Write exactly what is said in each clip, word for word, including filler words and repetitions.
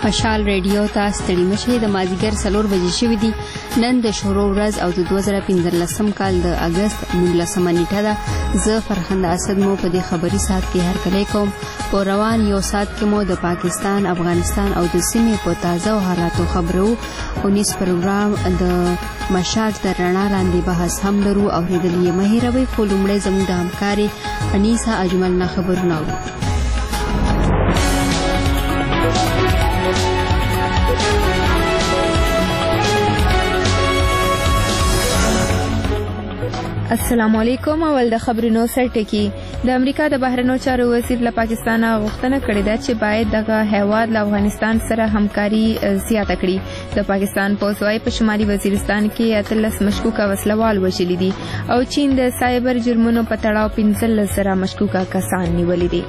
مشال ریډیو ته ستړي مشي د مازیګر څلور بجې شوې دي. نن د شروع ورځ او د دوه زره پنځلسم کال د اګست نولسمه نیټه ده. زه فرخنده اسد مو په دې خبري ساعت کې هرکلی کوم. په روان یو ساعت کې مو د پاکستان، افغانستان او د سیمې په تازه حالاتو خبرو. اونیس پروګرام د مشال د رڼا لاندې بحث هم لرو. اورېدل یې مه هېروئ، خو لومړی زموږ د همکارې انیسه اجمل نه خبرونه اورو. السلام علیکم. اول د خبرونو سر ټکی. د امریکا د بهرنیو چارو وزیر له پاکستان غوښتنه کړې ده چې باید دغه هیواد له افغانستان سره همکاري زیاته کړي. د پاکستان پوځ وايي په شمالي وزیرستان کې اتلس مشکوکه وسلوال وژلي دي او چین د سایبر جرمونو په تړاو پنځلس زره مشکوکه کسان نیولي دي.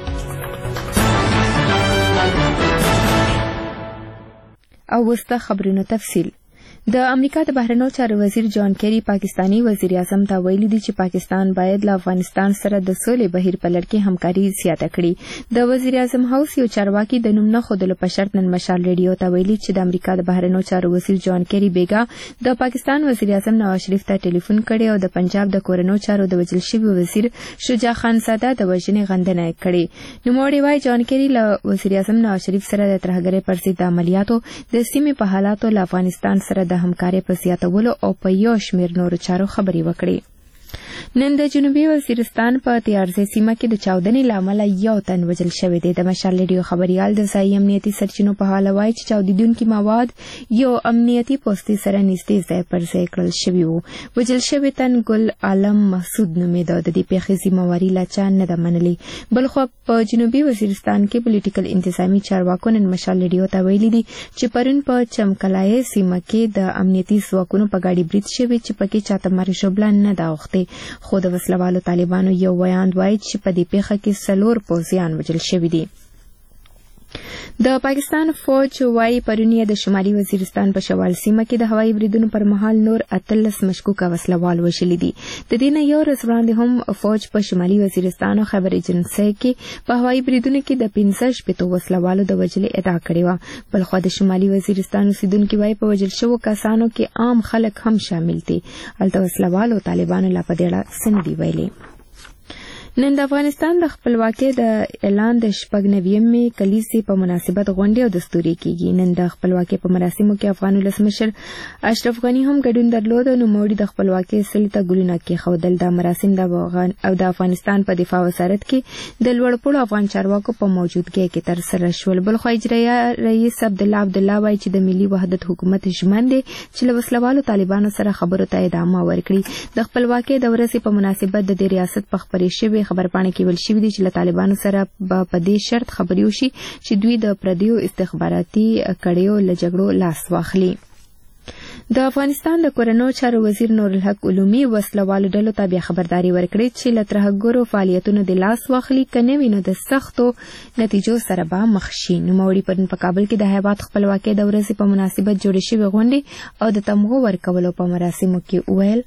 او وسته خبرونو تفصیل. د امریکا د بهرنیو چارو وزیر جان کیری پاکستانی وزیر اعظم ته ویلي دي چې پاکستان باید له افغانستان سره د سولې بهیر په لړ کې همکاري زیاته کړي. د وزیر اعظم هاوس یو چارواکي د نوم نه ښودلو په شرط نن مشال ریډیو ته ویلي چې د امریکا د بهرنیو چارو وزیر جان کیری بیګا د پاکستان وزیر اعظم نواز شریف ته ټلیفون کړی او د پنجاب د کورنیو چارو د وژل شوي وزیر شجاع خان ساده د وژنې غندنه کړې. نوموړي وايي جان کیری له وزیر اعظم نواز شریف سره د ترهګرۍ پر ضد عملیاتو د سیمې په حالاتو له افغانستان سره د همکارۍ په زیاتولو او په یو شمېر نورو چارو خبرې وکړې. نن د جنوبي وزیرستان په تیارزی سیمه کې د چاودنې له امله یو تن وژل شوی دی. د مشال ریډیو خبریال د ځایي امنیتي سرچینو په حواله وایي چې چاودېدونکي مواد یو امنیتي پوستې سره نږدې ځای پر ځای کړل شوي وو. وژل شوی تن ګل عالم مسعود نومېده. د دې پیښې ذمهواري لا چا نه ده منلې. بلخوا په جنوبي وزیرستان کې پولیټیکل انتظامي چارواکو نن مشال ریډیو ته ویلي دي چې پرون په چمکلای سیمه کې د امنیتي ځواکونو په ګاډي برید شوی چې پکې چاته مرګ ژوبله نه ده اوښتې. خو د وسلوالو طالبانو یو ویاند وایي چې په دې پیښه کې څلور پوځیان وژل شوي دي. د پاکستان فوج وايي پرون یې د شمالي وزیرستان په شوال سیمه کې د هوایي بریدونو پر مهال نور اتلس مشکوکه وسلوال وژلي دي. د دې نه یو ورځ وړاندې هم فوج په شمالي وزیرستان او خیبر ایجنسۍ کې په هوایي بریدونو کې د پنځه شپېتو وسلوالو د وژلې ادعا کړې وه. بلخوا د شمالي وزیرستان اوسیدونکي وايي په وژل شوو کسانو کې عام خلک هم شامل دي. هلته وسلوالو طالبانو لا په دې اړه څه نه دي ویلي. نن د افغانستان د خپلواکۍ د اعلان د شپږ نوېمې کلیزې په مناسبت غونډې او دستوري کېږي. نن د خپلواکۍ په مراسمو کې افغان ولسمشر اشرف غني هم ګډون درلود. نوموړي د خپلواکۍ څلي ته ګلونه کېښودل. دا مراسم د افغان او د افغانستان په دفاع وزارت کې د لوړپوړو افغان چارواکو په موجودګۍ کې ترسره شول. بلخوا اجرایه رئیس عبدالله عبدالله وایي چې د ملي وحدت حکومت ژمن دی چې له وسلوالو طالبانو سره خبرو ته ادامه ورکړي. د خپلواکۍ د ورځې په مناسبت د دې ریاست په خپرې شوې خبرپاڼه کې ویل شوي دي چې له طالبانو سره به په دې شرط خبرې وشي چې دوی د پردیو استخباراتي کړیو له جګړو لاس واخلي. د افغانستان د کورنیو چارو وزیر نورالحق علومي وسلوالو ډلو ته بیا خبرداري ورکړې چې له ترهګرو فعالیتونو د لاس واخلي، که نه وي نو د سختو نتیجو سره به مخ شي. نوموړي پرون په کابل کې د هیواد خپلواکۍ د ورځې په مناسبت جوړې شوې غونډې او د تمغو ورکولو په مراسمو کې وویل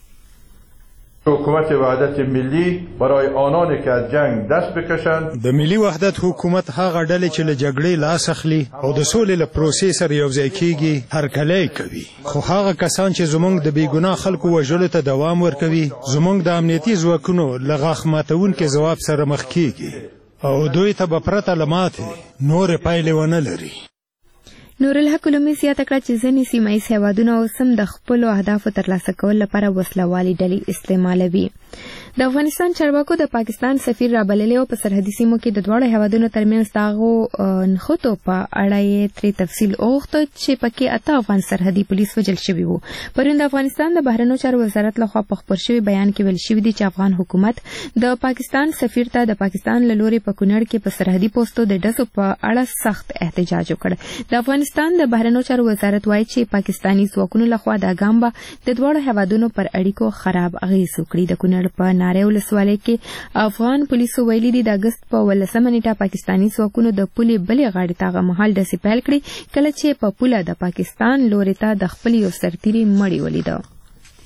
حکومت وحدت ملی برای آنانی که از جنگ دست بکشند. د ملي وحدت حکومت هغه ډلې چې له جګړې لاس اخلي او د سولې له پروسې سره یوځای کېږي هرکلی کوي. خو هغه کسان چې زموږ د بېګناه خلکو وژلو ته دوام ورکوي زموږ د امنیتي ځواکونو له غاښ ماتونکي ځواب سره مخ کېږي او دوی ته به پرته له ماتې نورې پایلې ونه لري. نورالحق علومي زیاته کړه چې ځینې سیمه ییز هېوادونه اوس هم د خپلو اهدافو ترلاسه کولو لپاره وسله والې ډلې استعمالوي. د افغانستان چارواکو د پاکستان سفیر رابللی او په سرحدي سیمو کې د دواړو هېوادونو ترمنځ د هغو نښتو په اړه یې ترې تفصیل وغوښته چې پکې اته افغان سرحدي پولیس وژل شوي وو. پرون د افغانستان د بهرنیو چارو وزارت لخوا په خپور شوي بیان کې ویل شوي دي چې افغان حکومت د پاکستان سفیر ته د پاکستان له لورې په کونړ کې په سرحدي پوستو د ډزو په اړه سخت احتجاج وکړ. د افغانستان د بهرنیو چارو وزارت وایي چې پاکستاني ځواکونو لخوا دا ګام به د دواړو هېوادونو پر اړیکو خراب اغېز وکړي. د کونړ په ناری ولسوالۍ کې افغان پولیسو ویلي دي د اګست په ولسمه نیټه پاکستاني ځواکونو د پولې بلې غاړې ته هغه مهال ډزې پیل کړې کله چې په پوله د پاکستان لوري ته د خپل یو سرتیري مړی ولیده.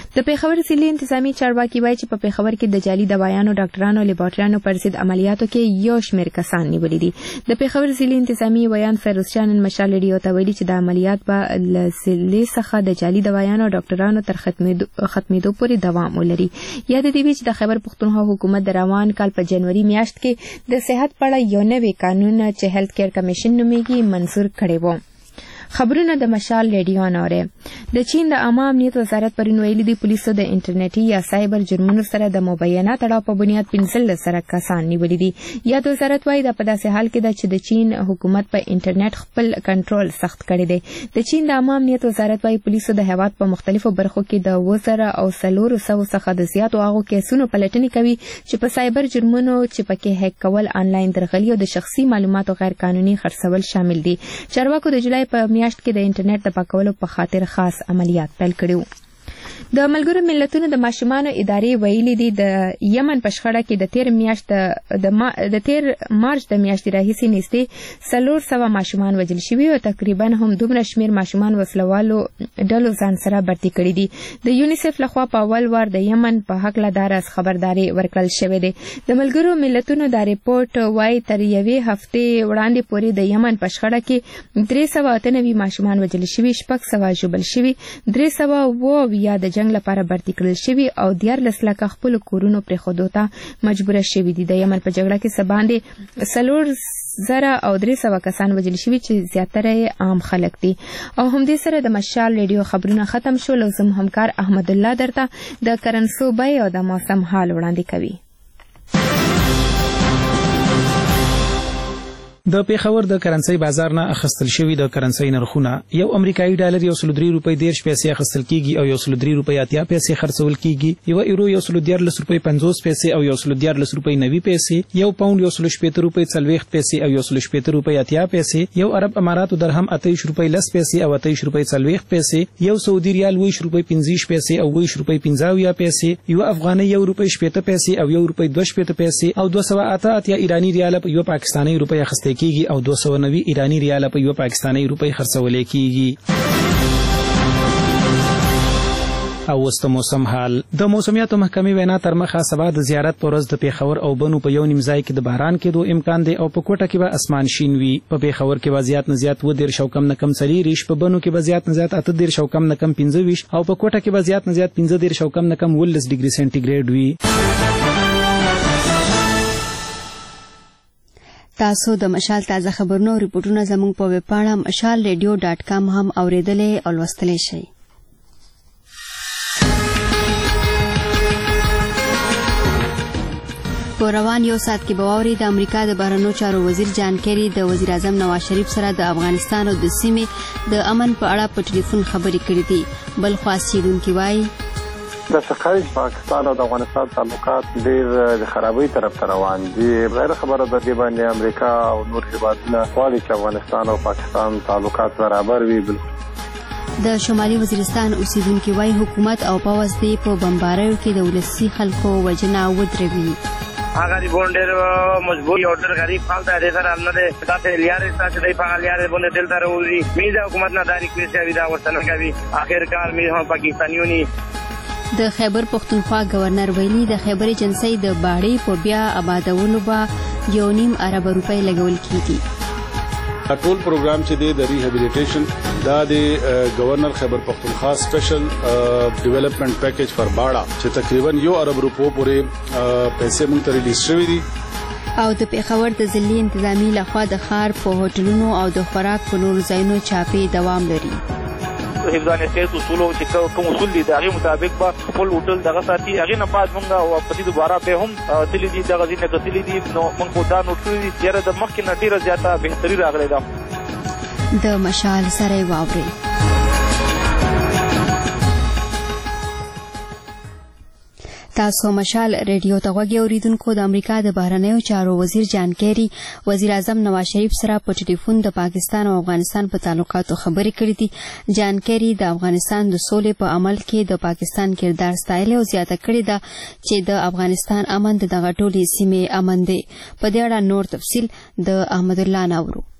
د پیښور ضلع انتظامی چارواکي وایي چې په پیښور کې د جعلي دوايانو ډاکټرانو لابوراتوریانو پر ضد عملیاتو کې یو شمېر کسان نیولي دي. د پیښور ضلع انتظامی ویان فیروز جان مشال ریډیو ته ویلي چې د عملیات به له ضلع څخه د جعلي دوايانو ډاکټرانو تر ختمېدو پورې دوام ولري. یاد دې وي چې د خیبر پښتونخوا حکومت د روان کال په جنوري میاشت کې د صحت په اړه یو نوی قانون چې هیلث کیر کمیشن نومیږي منظور کړی و. خبرونه د مشال ریډیو نوره. د چین د عامه امنیت وزارت پرون ویلي دی پولیسو د انټرنیټي یا سایبر جرمونو سره د مبینه تړاو په بنیاد پنځلس سره کسان نیولي دي. یاد وزارت وایي دا په داسې حال کې ده چې د چین حکومت په انټرنیټ خپل کنټرول سخت کړی دی. د چین د عامه امنیت وزارت وایي پولیسو د هیواد په مختلفو برخو کې د وزره او څلورو سوو څخه د زیاتو هغو کیسونو پلټنې کوي چې په سایبر جرمونو چې پکې هیک کول، آنلاین درغلي او د شخصي معلوماتو غیر قانوني خرڅول شامل دي. چارواکو د جولای په میاشت کې د انټرنیټ د پاکولو په خاطر خاص عملیات پیل کړي. د ملګرو ملتونو د ماشومانو ادارې ویلي دي د یمن په شخړه کې د تیر میاشت د د تیر مارچ د میاشتې راهیسې نږدې څلور سوه ماشومان وژل شوي او تقریبا هم دومره شمېر ماشومان وسلوالو ډلو ځان سره برتي کړي دي. د یونیسف لخوا په اول وار د یمن په هکله دا راز خبرداری ورکړل شوی دی. د ملګرو ملتونو دا ریپورټ وایي تر یوې هفتې وړاندې پورې د یمن په شخړه کې درې سوه اته نوي ماشومان وژل شوي، شپږ سوه ژوبل شوي، درې سوه اووه اویا د جنګ لپاره برتي کړل شوي او دیارلس لکه خپلو کورونو پرېښودو ته مجبوره شوي دي. د یمن په جګړه کې څه باندې څلور زره او درې سوه کسان وژل شوي چې زیاتره یې عام خلک دي. او همدې سره د مشال ریډیو خبرونه ختم شول او زموږ همکار احمد الله درته د کرنسو بیې او د موسم حال وړاندې کوي. د پیښور د کرنسي بازار نه اخیستل شوی د کرنسي نرخونه یو امریکایي ډالر یو سل درې روپۍ دیرش پیسې اخیستل کیږي او یو سل درې روپۍ اتیا پیسې خرڅول کیږي. یو ایرو یو سل دیارلس روپۍ پنځوس پیسې او یو سل دیارلس روپۍ نوي پیسې، یو پاوند یو سل شپېته روپۍ څلوېښت پیسې او یو سل شپېته روپۍ اتیا پیسې، یو عرب اماراتو درهم اتهیش روپۍ لس پیسې او اتهیش روپۍ څلوېښت پیسې، یو سعودي ریال ویش روپۍ پنځه پیسې او ویش روپۍ پنځه اویا پیسې، یو افغاني یو روپۍ شپېته پیسې او یو روپۍ دوه شپېته پیسې او دوه سوه اته اتیا ایراني ریال په یو پاکستاني روپۍ اخیستل کیږي او دوه سوه نوي ایرانی ریال په یو پاکستاني روپۍ خرڅول کیږي. او وست موسم حال. د موسمیاتو محکمې وینا تر مخه سبا د زیارت پر ورځ د پیښور او بنو په یو نیم ځای کې د باران کېدو امکان دی او په کوټه کې به اسمان شین وي. په پیښور کې به زیات نه زیات اووه دېرش او کم نه کم څلېرویشت، په بنو کې به زیات نه زیات اته دېرش او کم نه کم پنځه ویشت او په کوټه کې به زیات نه زیات پنځه دېرش او کم نه کم اوولس ډیګري سینټیګریډ وي. تاسو د مشال تازه خبرونو او ریپورتونه زموږ په ویب پاڼه مشال ریډیو ډاټ کام هم اوریدلی او لوستلی شئ. په روان یو ساعت کې به واورئ د امریکا د بهرنیو چارو وزیر جان کیری د وزیر اعظم نواز شریف سره د افغانستان او د سیمې د امن په اړه په ټلیفون خبرې کړې دي. بل خوا څېړونکي وایي د شخړې پاکستان او د افغانستان تعلقات ډېر د خرابۍ طرف ته روان دي. غیر خبره ده دې باندې امریکا او نور هېوادونه غواړي چې افغانستان او پاکستان تعلقات برابر وي. د شمالي وزیرستان اوسیدونکي وایي حکومت او پوځ دې په بمباریو کې د ولسي خلکو وژنه ودروي. هغه ریبون ډېر مجبور یو ډېر غریب خلک دی سره نه دی داسې لیارې ستا چې دی په هغه لیارې باندې دلته راوځي. مې د حکومت نه دا ریکویسټ کوي دا ورته نه کوي. آخرکار مې هم پاکستانیون د خیبر پښتونخوا گورنر ویلي د خیبر ایجنسۍ د باړې په بیا آبادولو به یو نیم ارب روپۍ لګول کیږي. ټول پروګرام چې دی د ریهابیلیټیشن دا د گورنر خیبر پښتونخوا سپیشل ډیولپمنٹ پیکیج فار باړه چې تقریبا یو ارب روپو پورې پیسې مونږ ته ریلیز شوي دي. او د پیښور د ضلعي انتظامي لخوا د ښار په هوټلونو او د خوراک په نورو ځایونو چاپې دوام لري. حفظان صحت اصول او چې کوم اصول دي د هغې مطابق به خپل هوټل دغه ساتي. هغې نه بعد مونږ واپسي دوباره بیا هم تللي دي دغه ځینې کتلي دي نو مونږ خو دا نوټ کړي دي یاره د مخکې نه ډېره زیاته بهتري راغلی ده. د مشال سره یې واورئ. تاسو مشال ریډیو ته غوږ اوریدونکو د امریکا د بهرنیو چارو وزیر جان کیری وزیر اعظم نواز شریف سره په ټلیفون د پاکستان او افغانستان په تعلقاتو خبرې کړې دي. جان کیری د افغانستان د سولې په عمل کې د پاکستان کردار ستایلی او زیاته کړې ده چې د افغانستان امن د دغه ټولې سیمې امن دی. په دې اړه نور تفصیل د احمد الله ناورو.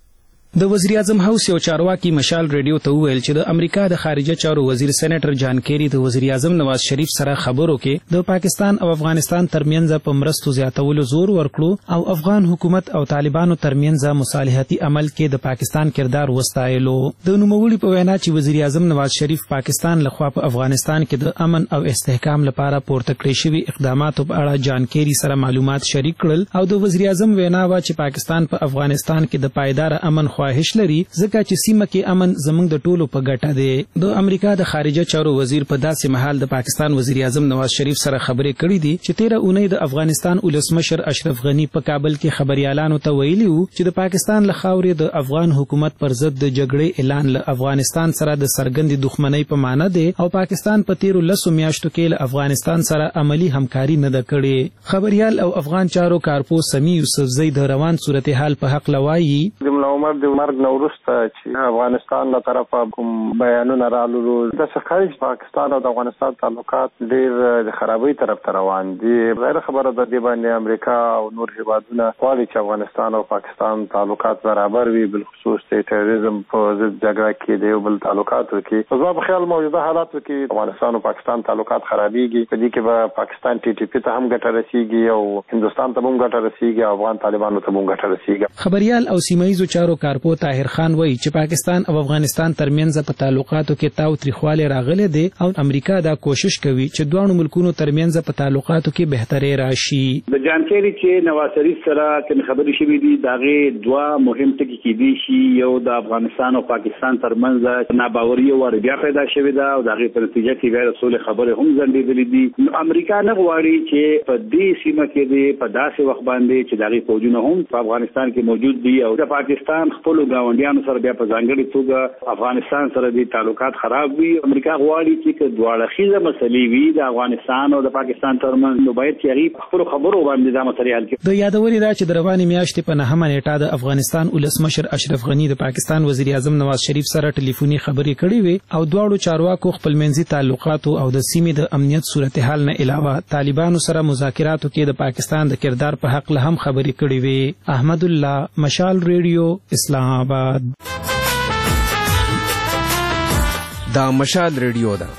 د وزیر اعظم هاوس یو چارواکي مشال ریډیو ته وویل چې د امریکا د خارجه چارو وزیر سېنیټر جان کیری د وزیر اعظم نواز شریف سره خبرو کې د پاکستان او افغانستان ترمنځ په مرستو زیاتولو زور ورکړو او افغان حکومت او طالبانو ترمنځ مصالحتي عمل کې د پاکستان کردار وستایلو. د نوموړي په وینا چې وزیر اعظم نواز شریف پاکستان لخوا په افغانستان کې د امن او استحکام لپاره پورته کړی شوي اقداماتو په اړه جان کیری سره معلومات شریک کړل او د وزیر اعظم وینا وا چې پاکستان په افغانستان کې د پایدار امن خواهش لري ځکه چې سیمه کې امن زموږ د ټولو په ګټه دی. د امریکا د خارجه چارو وزیر په داسې مهال د پاکستان وزیر اعظم نواز شریف سره خبرې کړې دي چې تیره اونۍ د افغانستان ولسمشر اشرف غنی په کابل کې خبريالانو ته ویلي وو چې د پاکستان له خاورې د افغان حکومت پر ضد د جګړې اعلان له افغانستان سره د سرګندې دښمنۍ په معنی دی او پاکستان په تیرو لسو میاشتو کې له افغانستان سره عملی همکاري نه ده کړې. خبريال او افغان چارو کارپو سمی یوسفزئی د روان صورتحال په حق لوایي جمله عمر د مرګ نورسته چې افغانستان له طرفه کوم بیانونه رالو د خارج پاکستان او د افغانستان تعلقات ډېر د خرابۍ طرف ته روان دي. غیر خبره د دې باندې امریکا او نور هیوادونه غواړي چې افغانستان او پاکستان تعلقات برابر وي، بالخصوص د تروریزم په ضد جګړه کې د یو بل تعلقاتو کې. زما په خیال موجوده حالاتو کې افغانستان او پاکستان تعلقات خرابېږي. په دې کې به پاکستان ټي ټي پی ته هم ګټه رسیږي او هندوستان ته هم ګټه رسیږي او افغان طالبانو ته هم ګټه رسیږي. خبريال او سیمایي چارو کارپو طاهر خان وایي چې پاکستان او افغانستان ترمنځ په تعلقاتو کې تاو تریخواله راغله دي او امریکا دا کوشش کوي چې دوه ملکونو ترمنځ په تعلقاتو کې بهتري راشي. د جانکاری چې نواز شریف سره کوم خبرې شوې دي داغه دوه مهم ټکي کې دي چې یو د افغانستان او پاکستان ترمنځ ناباوري او بیا پیدا شوې ده او داغه په نتیجه کې غیر رسول خبره هم ځنډېدلې دي. امریکا نه غواړي چې په دې سیمه کې دي په داسې وخت باندې چې داغه فوجونه هم په افغانستان کې موجود دي او د پاکستان خپل ګاونډیانو سره بیا په ځانګړي توګه افغانستان سره د تعلقات خراب وي. امریکا غواړي چې د دواړه خيزه مسلې وي د افغانستان او د پاکستان ترمنځ، نو باید چې هغه خپل خبرو باندې د ماتریال کې د یادوري دا چې د رواني میاشتې په نهمه نیټه د افغانستان ولسمشر اشرف غنی د پاکستان وزیر اعظم نواز شریف سره ټلیفوني خبرې کړې وي او دواړو چارواکو خپل منځي تعلقات او د سیمې د امنیت صورتحال نه علاوه طالبانو سره مذاکراتو کې د پاکستان د کردار په حق له هم خبرې کړې وي. احمد الله، مشال ریډیو، اسلام آباد. دا مشال ریډیو ده.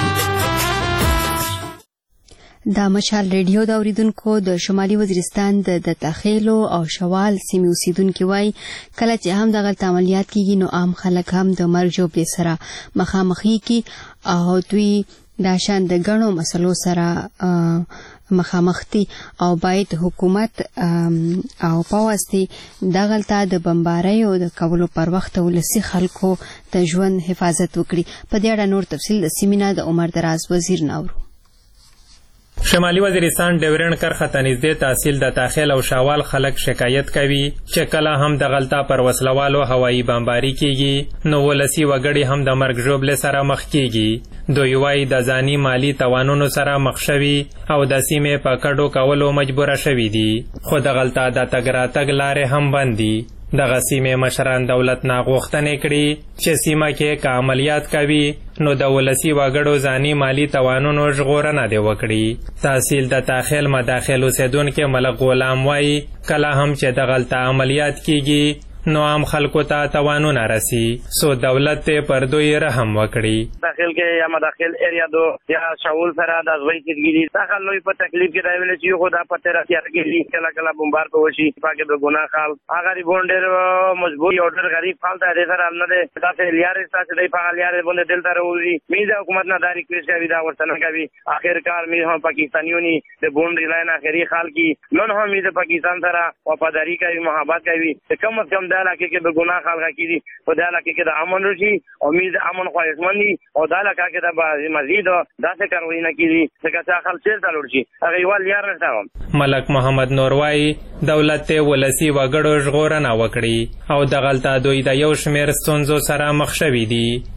دا مشال ریډیو د اوریدونکو د شمالي وزیرستان د دتاخیلو او شوال سیمې اوسیدونکو وای کله چې هم د غلط عملیات کیږي نو عام خلک هم د مرګ جوړې سره مخامخي کی او دوی دا شان د غنو مسلو سره مخامختي او باید حکومت او پاوستي د غلطه د بمبارۍ او د کولو پر وخت ولسی خلکو د ژوند حفاظت وکړي. په دې اړه نور تفصیل د سیمینا د عمر دراز وزیر ناورو. شمالي وزیرستان ډیورنډ کرخه ته نږدې تحصیل د تاخیل او شاوال خلک شکایت کوي چې کله هم د غلطه پر وسلوالو هوایي بمباري کیږي نو ولسی وګړي هم د مرګ ژوبلې سره مخ کیږي. دوی وایي د ځاني مالی توانونو سره مخ شوي او د سیمې په کډو کولو مجبوره شوي دي، خو د غلطه د تګ راتګ لارې هم بند دي. دغه سیمې مشران دولت نه غوښتنې کړي چې سیمه کې که عملیات کوي نو د ولسی وګړو ځاني مالی توانونو ژغورنه دې وکړي. تحصیل د تاخیل مداخل اوسیدونکي ملک غلام وایي کله هم چې د غلطه عملیات کیږي نو عام خلکو ته توانونه رسی سو دولت ته پر دوی رحم وکړي. داخل کې یا مداخل ایریا دو یا شاول سره د ځوي کېږي داخل نوې په تکلیف کې راویل چې خو دا پته راځي چې کله کله بمبار په وشي پاکه د ګناه خال هغه ری بونډر مجبور اورډر غریب خال ته دې سره نه ده داسې لیارې ساتي دی په لیارې باندې دل تر وږي میزه حکومت نه داری کوي چې دا ورته نه کوي. اخر کار می هم پاکستانیونی د بونډر لاین اخري خال کې نن هم می د پاکستان سره وفاداری کوي، محبت کوي. کم از کم دا علاقه کې د ګناه خلک کیږي په دا علاقه کې د امن رشي او امید امن خواهشمندي او دا علاقه کې د مزید داسې کاروي نه کیږي چې خلک چیرته لور شي هغه یوال یار نه. ملک محمد نور وایي دولت ته ولسی وګړو ژغورنه وکړي او د غلطه دوی د یو شمیر ستونزو سره مخ شوي دي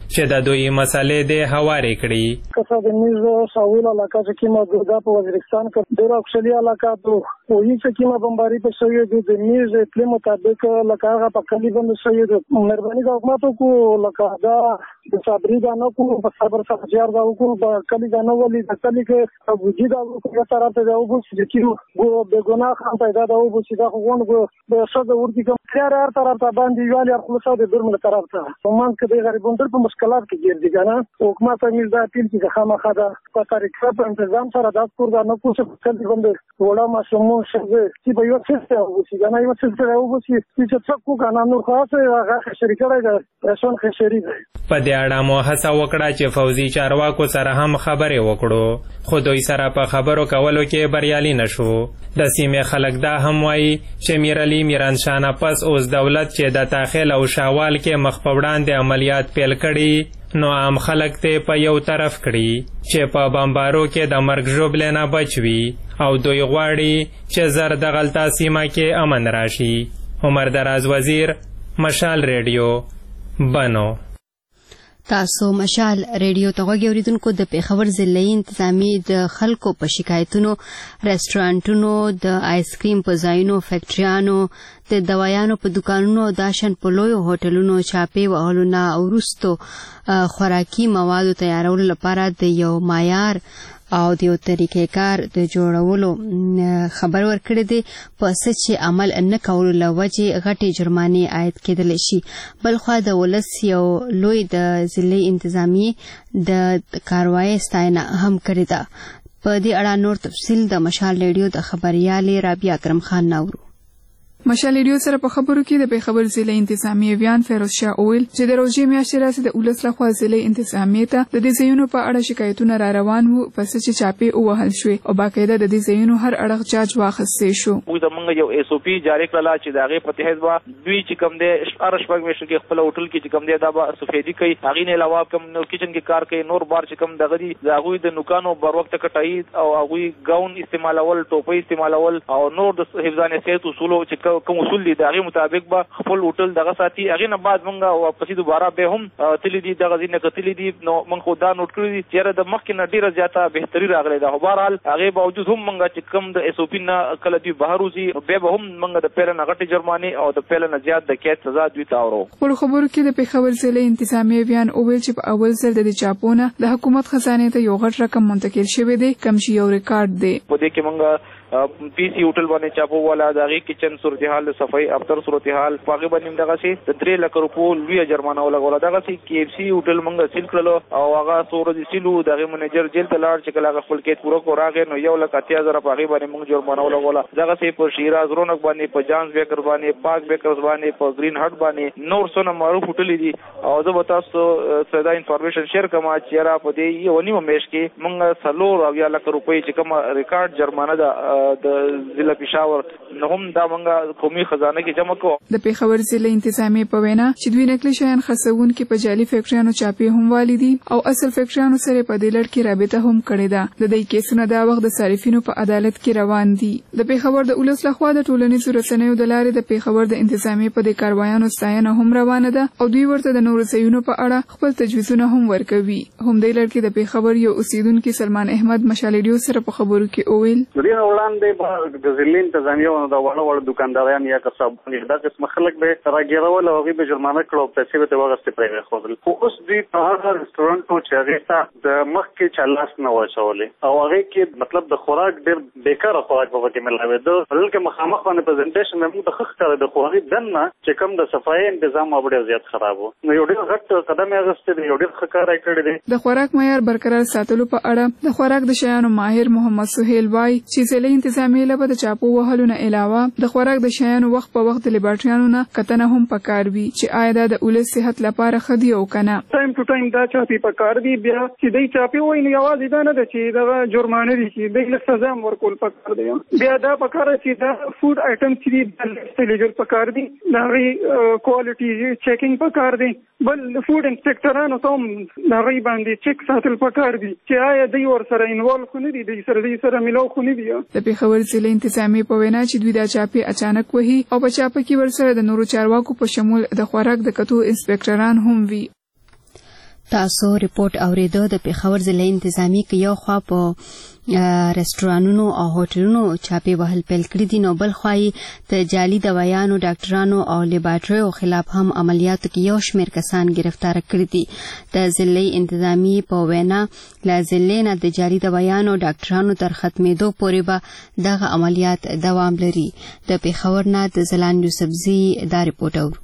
چې د دوی مسلې د هوارې کړي. کسا د میز ساول علاقه چې کیما د وزیرستان کې ډیر اکثري علاقه ته وایي چې کیما بمباری په شوی د میز په مطابق لکه په کلی باندې شوی د مهرباني د حکومت کو لکه دا د صبري غانو کو په صبر سره جار دا کو په کلی غانو ولې د کلی کې وجود او په طرف ته دا وبو چې کیو ګو به ګناه خان پیدا دا وبو چې دا خوونه ګو د شته ورته کوم خیر هر طرف ته باندې ویالي خلاصو د درمل طرف ته ومان کې د غریبونو په مشکلات کې ګرځي کنه حکومت میز دا تل چې خامخا دا په طریقه په تنظیم سره دا کور دا نه کو چې کلی باندې وړا ما سمو شوه چې به یو څه او چې دا نه یو څه او چې چې څه کو کنه نو خاصه هغه شریکه ده رسون خشري په دې اړه مو هڅه وکړه چې فوزي چارواکو سره هم خبرې وکړو خو دوی سره په خبرو کولو کې بریالي نشو. د سیمې خلک دا هم وایي چې میرعلي میرانشاه نه پس اوس دولت چې د تاخیل او شاوال کې مخ په وړاندې عملیات پیل کړي نو عام خلک ته په یو طرف کړي چې په بمبارو کې د مرګ ژوبلې نه بچ وي او دوی غواړي چې زر د غلطه سیمه کې امن راشي. عمر دراز وزیر، مشال ریډیو، بنو. تاسو مشال ریډیو ته غوږی اوریدونکو د پیښور ضلعي انتظامی د خلکو په شکایتونو ریسټورانټونو د آیسکریم په ځایونو فیکټریانو د دوايانو په دکانونو داشن په لویو هوټلونو چاپې وهلو نه وروستو خوراکي موادو تیارولو لپاره د یو معیار او د یو طریقې کار د جوړولو خبر ورکړی دی په څه چې عمل نه کولو له وجې غټې جرمانې عاید کېدلی شي. بلخوا د ولس یو لوی د ضلعي انتظامیې د کاروایۍ ستاینه هم کړې ده. په دې اړه نور تفصیل د مشال ریډیو د خبریالې رابعه اکرم خان ناورو. مشال ریډیو سره په خبرو کې د پیښور ضلعي انتظامیه ویان فیروز شاه اویل چې د روژې میاشتې راځي د ولس لخوا ضلعي انتظامیه ته د دې ځایونو په اړه شکایتونه را روان وو پس چې چاپې ووهل شوې او باقاعده د دې ځایونو هر اړخ جاج واخیستی شو. موږ زموږ یو ایس او پی جاری کړله چې د هغې په تحت به دوی چې کوم دی هر شپږ میاشتو کې خپل هوټل کې چې کوم دی دا به سفیدي کوي هغې نه علاوه کوم کچن کې کار کوي نور بار چې کوم دغه دي د هغوی د نوکانو بر وخته کټایي او هغوی ګاون استعمالول ټوپۍ استعمالول او نور د حفظان صحت اصولو چې کوم اصول دي هغه مطابق به خپل هوټل دغه ساتي هغه نه بعد مونږه واپس دوباره به هم تللی دي دغه ځینې کتلی دي نو مونږ خو دا نوٹ کړی دي چې د مخکې نه ډیره زیاته بهتري راغلی ده. خو بهرحال هغه باوجود هم مونږ چې کم د ایس او پی نه کله دوی بهر وځي به به هم مونږ د پیله نه غټې جرمانې او د پیله نه زیات د قید سزا دوی ته اورو. خپل خبرو کې د پیښور ضلعي انتظامیه بیان اوویل چې په اول ځل د چاپونه د حکومت خزانې ته یو غټ رقم منتقل شوی دی کم شي یو ریکارډ دی. په دې کې مونږ پی سی هوټل باندې چاپو والا دغه کچن صورتحال صفائی افسر صورتحال پاګه باندې دغه سي د درې لک روپو لوی جرمانه ولګول دغه سي کی اف سی هوټل مونږ سیل کړلو او هغه سورج سیلو دغه منیجر جیل ته لاړ چې کله خپل کې پورا کو راغی نو یو لک اتیا زره پاګه باندې مونږ جرمانه ولګول دغه سي په شیراز رونق باندې په جانز بیکر باندې پاک بیکرز باندې په گرین هټ باندې نور څونه معروف هوټل دي او زه به تاسو ساده انفارمیشن شیر کوم چې را په دې یو نیمه میش کې مونږ سلور او یا لک روپۍ چې کوم ریکارډ جرمانه د ضلع پېښور نو هم دا مونږه قومي خزانه کې جمع کو. د پیښور ضلع انتظامیه په وینا چې دوی نقلي شیان خرڅون کې په جعلي فیکټریانو چاپې هم والیدي او اصل فیکټریانو سره په دې لړ کې رابطه هم کړې ده. د دې کیسونه دا وخت د صارفینو په عدالت کې روان دي. د پیښور د ولس لخوا د ټولنیزو رسنیو د لارې د پیښور د انتظامیه په دې کاروایانو ستاینه هم روانه ده او دوی ورته د نورو ځایونو په اړه خپل تجویزونه هم ورکوي. هم دې لړ کې د پیښور یو اوسیدونکو سلمان احمد مشال ریډیو سره په خبرو کې اویل دوی وړاندې د ضلعي انتظامیه او د وړو وړو دکانداران یا کسبونه دا قسم خلک به راګیرول او غي به جرمانه کړو پیسې به ته وغوښتي پرې خوذل خو اوس دوی په هغه رستورانت او چې هغه د مخ کې چلاس نه وښولې او هغه کې مطلب د خوراک ډېر بیکاره خوراک په کې ملاوي د بلکې مخامخ باندې پریزنټیشن هم د خخ کړه د خوراک دنه چې کوم د صفایي تنظیم او ډېر زیات خراب وو نو یو ډېر غټ قدم یې غوښتي دی یو ډېر ښه کړی دی. د خوراک معیار برقرار ساتلو په اړه د خوراک د شیانو ماهر محمد سهیل وای چې ضلعي انتظامیه له د چاپو وهلو نه علاوه د خوراک د شیانو وخت په وخت د لیبارټریانو نه کتنه هم پکار وي چې آیا د ولس صحت لپاره ښه دی او کنه. ټایم ټو ټایم دا چاپی پکار دی بیا چې دای چاپی وای نو یوازې دا نه ده چې دا جرمانه دي چې دای له سزا ورکول پکار دی بیا دا پکار چې دا فود آیټم چې د لیګل پکار دی دا غي کوالټي چیکینګ پکار دی بل فود انسپکټرانو ته دا غي باندې چیک ساتل پکار دی چې آیا دوی ور سره انوالو خو نه دي دوی سره دوی سره ملو خو نه دي. د پیښور ضلع انتظامیه په وینا چې دوی دا چاپی اچانک وهي او په چاپه کې ورسره د نورو چارواکو په شمول د خوراک د کتو انسپکټران هم وي. تاسو ریپورت اوریدو د پیښور ضلع انتظامی کې یو خوا په رستورانونو او هوټلونو چاپی وهل پیل کړی دي، نو بل خوا د جعلي دوايانو، ډاکټرانو او لیبارټریو خلاف هم عملیاتو کې یو شمېر کسان گرفتار کړي دي. د ضلع انتظامی په وینا له ضلع نه د جعلي دوايانو ډاکټرانو تر ختمېدو پورې به دغه عملیات دوام لري. د پیښور نه د زلان یوسفزي دا ریپورت اورو.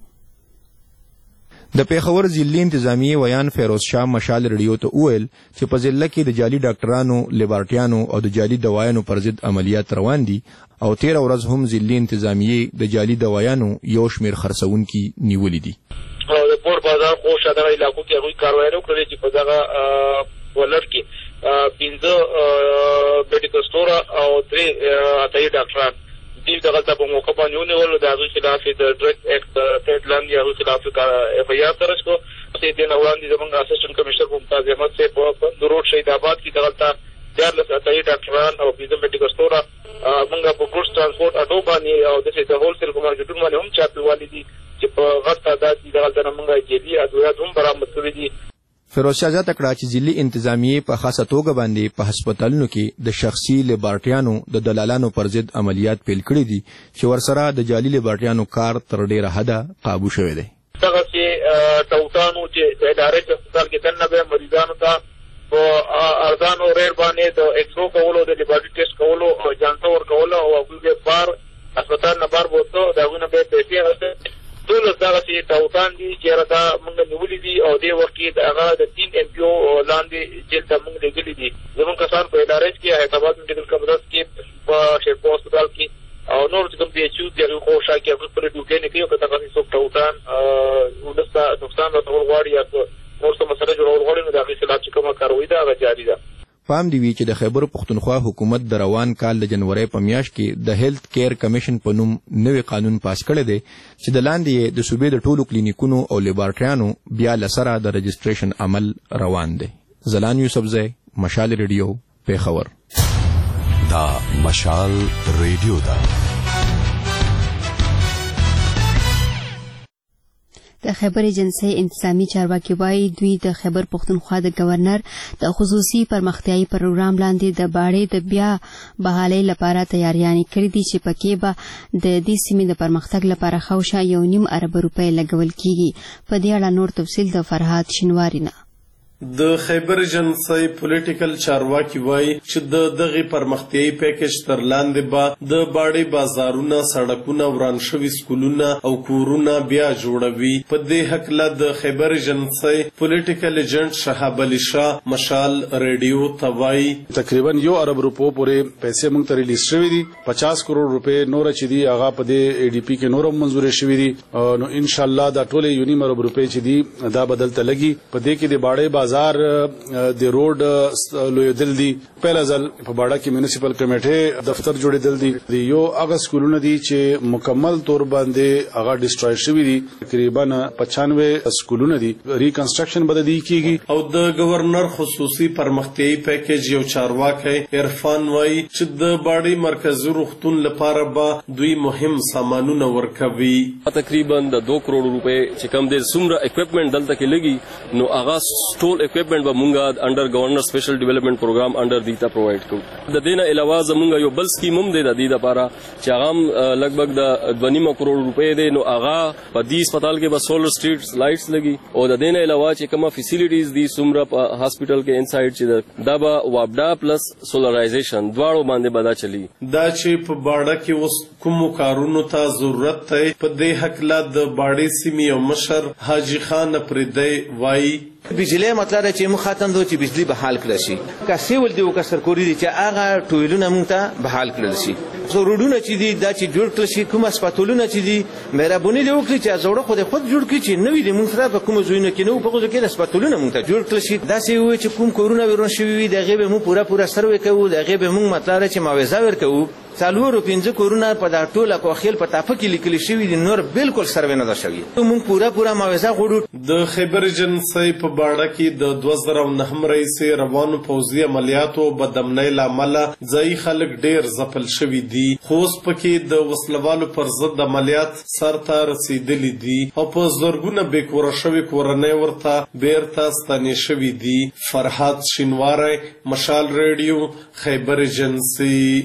د پیښور ضلعي انتظامی ویان فیروز شاه مشال رډیو ته وویل چې په ضلع کې د جعلي ډاکټرانو، لیبارټیانو او د جعلي دوايانو پر ضد عملیات روان دي او تیر ورځ هم ضلعي انتظامی د جعلي دوايانو یو شمېر خرڅونکي نیولي دي. او د پور بازار خو شاده علاقو کې هغوی کاروایي وکړي چې په دغه ولر کې پنځه میډیکل سټور او درې اتایي ډاکټران دي دغه په موقع باندې ونیول. د هغوی خلاف د ډرګ اکټ تھرډ لاندې هغوی خلاف اف آی آر درج کړو. چې دې نه وړاندې زموږ اسسټنټ کمشنر ممتاز احمد صاحب په روډ شهید آباد کې دغلته دیارلس اتایي ډاکټران او پنځه میډیکل سټور موږ په ګوډس ترانسپورټ اډو باندې او داسې د هولسیل په مارکیټونو باندې هم چاپېوالي دي چې په غټ تعداد دي دغلته نه موږ جعلي ادویات هم برآمد کړي دي. فیروز شاه زیاته کړه چې ضلعي انتظامیې په خاصه توګه باندې په هسپتالونو کې د شخصي لیبارټیانو د دلالانو پر ضد عملیات پیل کړي دي چې ورسره د جعلي لیبارټیانو کار تر ډېره حده قابو شوی دی. دغسې ټوټانو چې د ادارې په هسپتال کې دننه به مریضانو ته په ارزانو ریټ باندې د ایکسرو کولو، د لیبارټري ټیسټ کولو او جانچه ورکولو او هغوی به بار هسپتال نه بار بوتلو، د هغوی نه به یې پیسې اخیستې. ټول دغسې ټوټان دي چې یاره دا موږ نیولي دي او دې وخت کې د هغه د تین ایم پي او لاندې جیل ته موږ لېږلي دي. زموږ کسان په ادارج کې حیدرآباد میډیکل کمپلیکس کې په شیرپور هسپتال کې او نور چې کوم پي ایچ یو دي هغوی خو شا کې هغوی خپلې ډیوټۍ نه کوي او که دغسې څوک ټوټان ولس ته نقصان رسول غواړي یا نور څه مسله جوړول غواړي نو د هغې خلاف چې کومه کاروي ده هغه جاري ده. پام دی وی چې د خیبر پختونخوا حکومت د روان کال د جنوري په میاشت کې د هیلث کیر کمیشن په نوم نوی قانون پاس کړی دی چې د لاندې د صوبې د ټولو کلینیکونو او لیبارټریانو بیا لسره د رجسټریشن عمل روان دی. زلان یوسفزی، مشال ریډیو، پیښور. دا مشال ریډیو ده. د خیبر ایجنسی انتظامی چارواکي وایي دوی د خیبر پختونخوا د گورنر د خصوصي پرمختیایي پروګرام لاندې د باړې د بیا بحالۍ لپاره تیاریانې کړې دي چې پکې به د دې سیمې د پرمختګ لپاره خوشا یو نیم ارب روپۍ لګول کیږي. په دې اړه نور تفصیل د فرهاد شینواری نه. د خیبر ایجنسی پولیټیکل چارواکي وایي چې د دغه پرمختیایي پیکج تر لاندې به د باړې بازارونه، سړکونه، وران شوي سکولونه او کورونه بیا جوړوي. په دې هکله د خیبر ایجنسی پولیټیکل ایجنټ شهاب علي شاه مشال ریډیو ته وایي تقریبا یو ارب روپو پورې پیسې موږ ته ریلیز شوي دي. پچاس کروڑ روپۍ نور چې دي هغه په دې ای ډي پي کې نور هم منظورې شوي دي. نو انشاءالله دا ټولې یو نیم ارب روپۍ چې دي دا بدلته لګي. په دې کې د باړې بازار د روډ لویدل دي. پهلا ځل په باړه کې میونسپل کمیټې دفتر جوړېدل دي. یو هغه سکولونه دي چې مکمل طور باندې هغه ډسټرای شوي دي. تقریبا پچانوے سکولونه دي. ریکنسټرکشن به د دې کیږي. او د گورنر خصوصي پرمختیایي پیکج یو چارواکی عرفان وایي چې د باړې مرکزي روغتون لپاره به دوی مهم سامانونه ورکوي. تقریبا د دو کروڑ روپے چې کم دې څومره اکوپمنټ دلته کې لګي نو هغه ټول اکوپمنٹ به مونږه انډر گورنر سپیشل ډیولپمنٹ پروګرام انډر دیتا پرووایډ کوو. د دینه علاوه زمونږ یو بل سکیم هم دی د دې لپاره چې هغه لګبګ د دوه نیم کروڑ روپۍ دی. نو هغه په دې هسپتال کې به سولر سټریټس لایټس لګي او د دینه علاوه چې کومه فیسیلیټیز دي څومره په هاسپټل کې انسایډ چې دا به وابډا پلس سولرایزیشن دواړو باندې به دا چلی. دا چې په باړه کې اوس کوم کارونو ته ضرورت دی په دې هکله د باړې سیمې یو مشر حاجي خان پردی وایي بجلی مطلب چې مو ختم دو چې بجلی بحال کړل شي. که سیول دی او که سرکوري دي چې هغه ټویلونه مونږ ته بحال کړل شي. زه روډونه چې دي دا چې جوړ کړل شي. کوم هسپتالونه چې دي مهرباني دې وکړي چې زوړه خو دې خود جوړ کړي چې نوې دې مونږ سره په کوم ځایونو کې نو په کوم ځای کې هسپتالونه مونږ ته جوړ کړل شي. دا چې وایي چې کوم کورونه ورون شوي وي دغه به مو پورا پورا سروې کوو. دغه به مونږ مطلب چې معاوضه ورکوو. څلورو پنځه کورونه په دا ټوله کوخیل په تاپه کې لیکل شوي دي، نور بالکل سروې نه ده شوې. موږ پوره پوره معاوضه غواړو. د خیبر ایجنسۍ په باړه کې د دوه زره نهم راهیسې روانو پوځي عملیاتو بدامنۍ له امله ځایي خلک ډېر ځپل شوي دي، خو اوس پکې د وسلوالو پر ضد عملیات سرته رسېدلي دي او په زرګونه بې کوره شوي کورنۍ ورته بېرته ستنې شوي دي. فرهاد شینواری، مشال ریډیو، خیبر ایجنسۍ.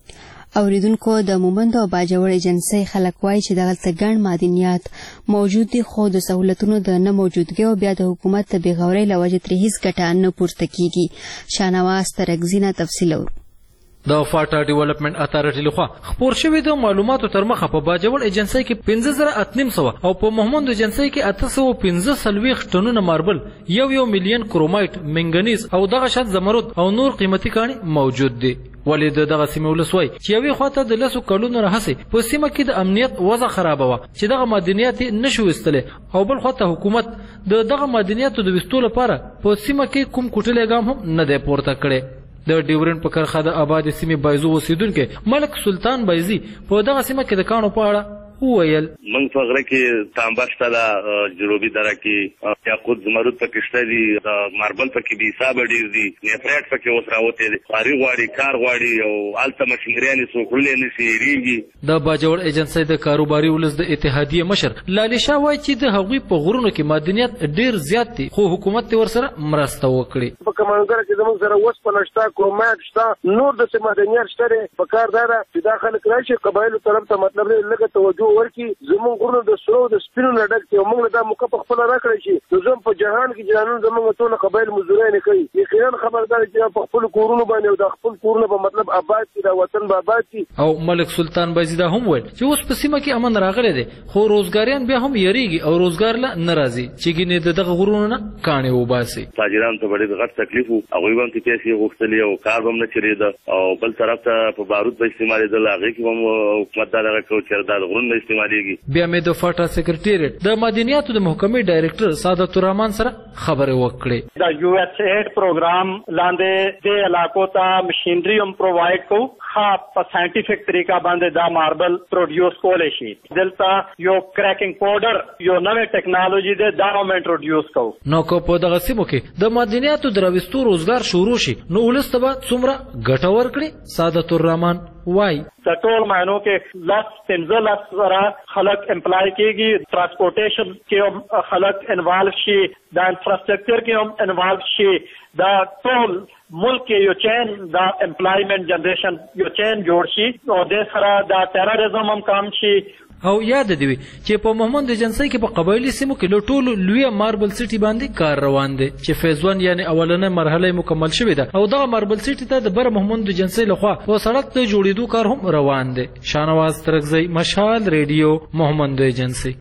اوریدونکو د مومند او باجوړ ایجنسۍ خلک وایي چې دغلته ګڼ معدنیات موجود دي، خو د سهولتونو د نه موجودګۍ او بیا د حکومت د بېغورۍ له وجې ترې هیڅ ګټه نه پورته کیږي. شاهنواز ترکزي نه تفصیل اورو. د فاټا ډیولپمنٹ اتارټي لخوا خپور شوی د معلوماتو تر مخه په باجوړ ایجنسۍ کې پنځه زره اته نیم سوه او په محمد ایجنسۍ کې اته سوه پنځه څلوېښت ټنونه ماربل، یو یو میلیون کرومایټ، منګنیز او دغه شان زمرد او نور قیمتي کاڼي موجود دي. ولې د دغه سیمې ولس وایي چې یوې خواته د لسو کلونو راهیسې په سیمه کې د امنیت وضع خرابه وه چې دغه معدنیات یې نشو ویستلی، او بل خواته حکومت د دغه معدنیاتو د ویستو لپاره په سیمه کې کوم کوټلی ګام هم نه دی پورته کړی. د ډیورنډ په کرښه د آباد سیمې بایزو اوسیدونکی ملک سلطان بایزي په دغه سیمه کې د کاڼو په اړه وویل. موږ په غره کې تانبه شته ده، جنوبي دره کې یاقوت زمرد پکې شته دي، ماربل پکې بې حسابه ډېر دي، نیفریټ پکې اوس راوتی دی، خواري غواړي، کار غواړي او هلته مشینریانې څوک وړلی نه شي، هېرېږي. د باجوړ ایجنسۍ د کاروباري ولس د اتحادیې مشر لالي شاه وایي چې د هغوی په غرونو کې معدنیات ډېر زیات دي، خو حکومت یې ورسره مرسته وکړي. په کمانګره کې زموږ سره اوسپنه شته، کرومایټ شته، نور داسې معدنیات شته دی. پکار دا ده چې دا خلک راشي قبایلو طرف ته مطلب دی لږه توجه ورکړي. زموږ غرونه د سرو د سپینو نه ډک دي او موږ دا موقع په خپله راکړی شي نو زم په جهان کې جهانون زموږ ټوله قبایل مزدورۍ نه کوي. یقینا خبردار چې په خپلو کورونو باندې او د خپل کورونه به مطلب آباد کړي، دا وطن به آباد کړي. او ملک سلطان بایزي دا هم ویل چې اوس په سیمه کې امن راغلی دی، خو روزګاریان بیا هم یریږي او روزګار له نه راځي چې ګینې د دغه غرونو نه کاڼې وباسي. تاجرانو ته به ډېر غټ تکلیف و، هغوی به هم ترې پیسې غوښتلې او کار به هم نه چلېده، او بل طرف ته په بارود به استعمالېدل، هغې کې به هم حکومت دا دغه کوي چې دا د غرونو نه استعمالېږي. بیا مې د فاټا سیکرټریټ د معدنیاتو د محکمې ډایرکټر سعادت الرحمن سره خبرې وکړې. د یو ایس ایډ پروګرام لاندې د علاقو ته مشینری هم پرووایډ کوو، ښه په ساینټیفیک طریقه باندې دا ماربل پروډیوس کولی شي. دلته یو کریکینګ پاوډر یو نوې ټیکنالوژي ده، دا هم انټروډیوس کوو. نو که په دغه سیمو کې د معدنیاتو د راویستو روزګار شروع شي نو ولس ته به څومره ګټه ورکړي؟ سعادت الرحمن وایي د ټول معنو کې لس پنځه لس زره خلک امپلای کېږي، ټرانسپورټیشن کې هم خلک انوالو شي، د انفراسټرکچر کې هم انوالو شي، دا ټول ملک کې یو چین دا امپلایمنٹ جنریشن یو چین جوړ شي او د سره دا ټیرریزم هم کم شي. او یاد دی چې په محمد ایجنسۍ کې په قبایلي سیمو کې له ټولو لویه ماربل سیټي باندې کار روان دی چې فیز ون یعنی اولنۍ مرحله مکمل شوې ده او دغه ماربل سیټي ته د بره محمد ایجنسۍ لخوا په سړک د جوړېدو کار هم روان دی. شاهنواز ترکزی، مشال ریډیو، محمد ایجنسۍ.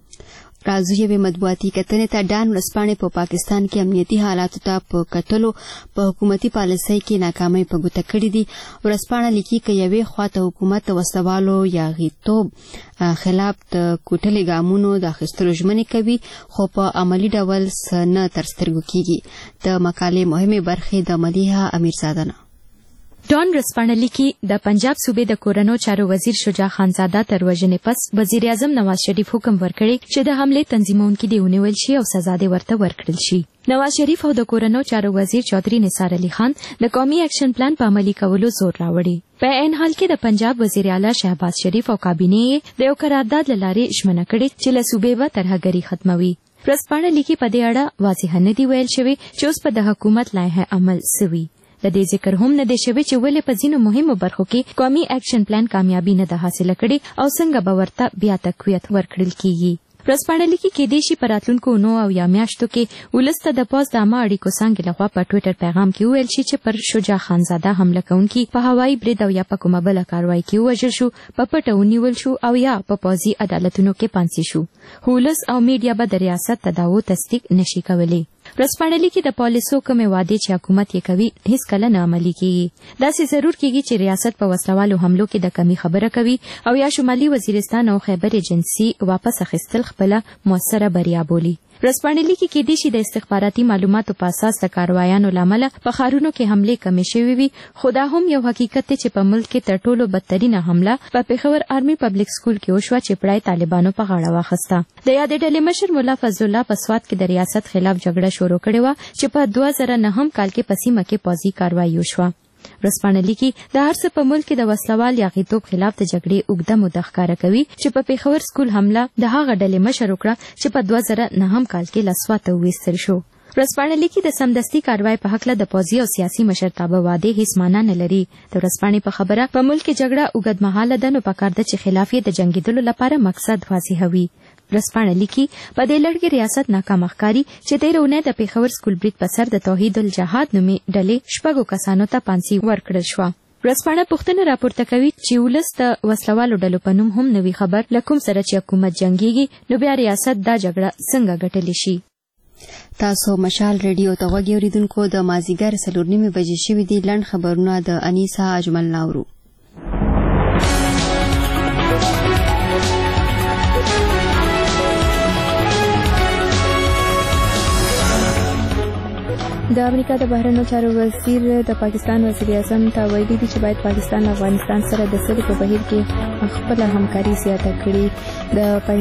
راځو یوې مطبوعاتي کتنې ته. ډان ورځپاڼې په پاکستان کې امنیتي حالاتو ته په کتلو په حکومتي پالیسۍ کې ناکامۍ په ګوته کړې دي. ورځپاڼه لیکي که یوې خواته حکومت د وسلوالو یا غیتوب خلاف د کوټلې ګامونو د اخیستلو ژمنې کوي، خو په عملي ډول څه نه تر سترګو کیږي. د مقالې مهمې برخې د ملیحه امیرزاده نه. ډان ورځپاڼه لیکي د پنجاب صوبې د کورنو چارو وزیر شجاع خانزاده تر وژنې پس وزیر اعظم نواز شریف حکم ورکړی چې د حملې تنظیمونکي دې ونیول شي او سزا دې ورته ورکړل شي. نواز شریف او د کورنو چارو وزیر چودھری نثار علي خان د قومي ایکشن پلان په عملي کولو زور راوړي. په عین حال کې د پنجاب وزیر اعلی شهباز شریف او کابینې د یو قرارداد له لارې ژمنه کړې چې له صوبې به ترهګري ختموي. ورځپاڼه لیکي په دې اړه واضح نه دي ویل شوي چې اوس په د حکومت لایحه عمل سوي. د دې ذکر هم نه دی شوی چې ولې په ځینو مهمو برخو کې قومي ایکشن پلان کامیابي نه ده حاصله کړې او څنګه به ورته بیا تقویت ورکړل کیږي. ورځپاڼه لیکي کېدای شي په راتلونکو نو او یا میاشتو کې ولس ته د پوځ د عامه اړیکو څانګې لخوا په ټویټر پیغام کې وویل شي چې پر شجاع خانزاده حمله کوونکي په هوایي برید او یا په کومه بله کاروایي کې ووژل شو، په پټه ونیول شو او یا په پوځي عدالتونو کې پانسي شو. خو ولس او میډیا به د ریاست تداو تصدیق نشي کولی. ورځپاڼه لیکي د پالیسو کومې وعدې چې حکومت یې کوي هیڅکله نه عملي کیږي. داسې ضرور کیږي چې ریاست په وسلوالو حملو کې د کمی خبره کوي او یا شمالي وزیرستان او خیبر ایجنسي واپس اخیستل خپله موثره بریا بولي. ورځپاڼه لیکي کېدای شي د استخباراتي معلوماتو په اساس د کاروایانو لامل په ښارونو کې حملې کمې شوې وي، خو دا هم یو حقیقت دی چې په ملک کې تر ټولو بدترینه حمله په پېښور آرمي پبلک سکول کې وشوه چې پړای طالبانو په غاړه واخیسته. د یادې ډلې مشر ملا فضل الله په سوات کې د ریاست خلاف جګړه شروع کړې وه چې په دوه زره نهم کال کې په سیمه کې پوځي کاروایي وشوه. ورځپاڼه لیکي د هر څه په ملک کې د وسلوال یاغیتوب خلاف د جګړې اوږده موده ښکاره کوي چې په پېښور سکول حمله د هغه ډلې مشر وکړه چې په دوه زره نهم کال کې له سواته وویستل شو. ورځپاڼه لیکي د سمدستي کاروای په هکله د پوځي او سیاسي مشرتابه وعدې هیڅ معنا نه لري. د ورځپاڼې په خبره په ملک کې جګړه اوږدمهاله ده، نو پکار ده چې خلاف یې د جنګېدلو لپاره مقصد واضح وي. ورځپاڼه لیکي په دې لړ کې ریاست ناکام ښکاري چې تېره اونۍ د پېښور سکول برید په سر د توحید الجهاد نومې ډلې شپږو کسانو ته پانسي ورکړل شوه. ورځپاڼه پوښتنه راپورته کوي چې ولس د وسلوالو ډلو په نوم هم نوي خبر له کوم سره چې حکومت جنګېږي، نو بیا ریاست دا جګړه څنګه ګټلی شي. تاسو مشال ریډیو ته غوږ اورېدونکو، د مازدیګر څلور نیمې بجې شوي دي. لنډ خبرونه د انیسا اجمل ناورو. د امریکا د بهرنیو چارو وزیر د پاکستان وزیر اعظم ته ویلي دي چې باید پاکستان له افغانستان سره د سولې په بهیر کې خپله همکاري زیاته کړي.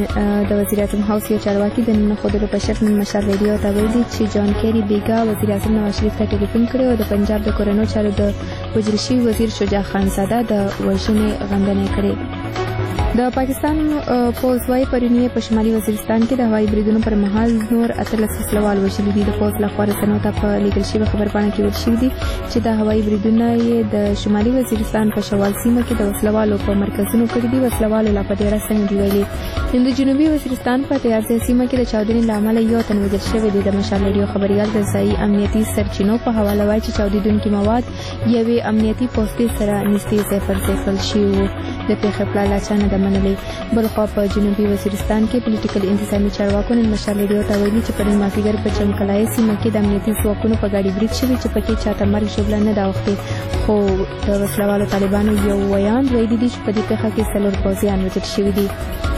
د د وزیر اعظم هاوس یو چارواکي د نن ښودلو په شرط نن مشال ریډیو ته ویلي چې جان کیری بیګا وزیر اعظم نواز شریف ته ټلیفون کړی او د پنجاب د کورنیو چارو د وزیر شوي وزیر شجاع خان زاده د وژنې غندنه کړې. د پاکستان پوځ وايي پرونی په شمالي وزیرستان کې د هوایي بریدونو پر مهال نور اتلس وسلوال وژلي دي. د پوځ لخوا رسنیو ته په لیکل شوې خبرپاڼه کې ویل شوي دي چې د هوایي بریدونه یې د شمالي وزیرستان په شوال سیمه کې د وسلوالو په مرکزونو کړي دي. وسلوالو لا په ډېره څنګه دی ویلي. د جنوبي وزیرستان په تیارځای سیمه کې د چاودنې له امله یو تن وژل شوی دی. د مشال ریډیو خبریال د ځایي امنیتي سرچینو په حواله وایي چې چاودېدونکي مواد یوې امنیتي پوستې سره نږدې ځای پر ځای کړل شوي وو. د پېښې پلان لا چا نه ده منلې. بلخوا په جنوبي وزیرستان کې پولیټیکل انتظامي چارواکو نن مشال ریډیو ته ویلي چې پرون مازدیګر په چمکلای سیمه کې د امنیتي ځواکونو په ګاډي برید شوي چې پکې چاته مرګ ژوبله نه ده اوښتې، خو د وسلوالو طالبانو یو ویاند ویلي دي چې په دې پېښه کې څلور پوځیان وژل شوي دي.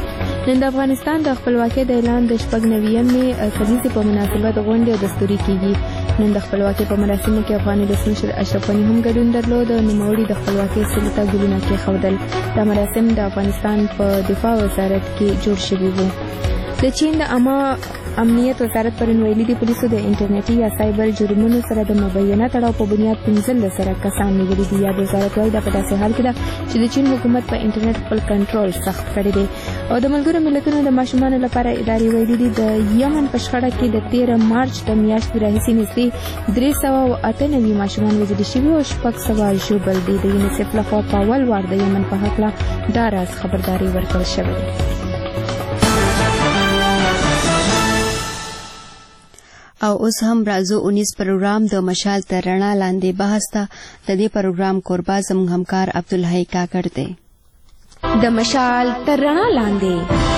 نن د افغانستان د خپلواکۍ د اعلان د شپږ نویمې کلیزې په مناسبت غونډې او دستوري کېږي. نن د خپلواکۍ په مراسمو کې افغان ولسمشر اشرف غني هم ګډون درلود. نوموړي د خپلواکۍ څلي ته ګلونه کېښودل. دا مراسم د افغانستان په دفاع وزارت کې جوړ شوي وو. د چین د عامه امنیت وزارت پرون ویلي دي پولیسو د انټرنیټي یا سایبر جرمونو سره د مبینه تړاو په بنیاد پنځلس زره کسان نیولي دي. یا د وزارت وایي دا په داسې حال کې ده چې د چین حکومت په انټرنیټ خپل کنټرول سخت کړی دی. او د ملګرو ملتونو د ماشومانو لپاره ادارې ویلي دي د یمن په شخړه کې د تیره مارچ د میاشتې راهیسې نږدې درې سوه او اته نوي ماشومان وژل شوي او شپږ سوه ژوبل دي. د یونیسف لخوا په اول وار د یمن په هکله دا راز خبرداری ورکړل شوې ده. او اوس هم راځو اونیس پروګرام د مشال تر رڼا لاندې بحث ته. د دې پروګرام کوربه زموږ همکار عبدالحی کاکړ دی. د مشال تر رڼا لاندې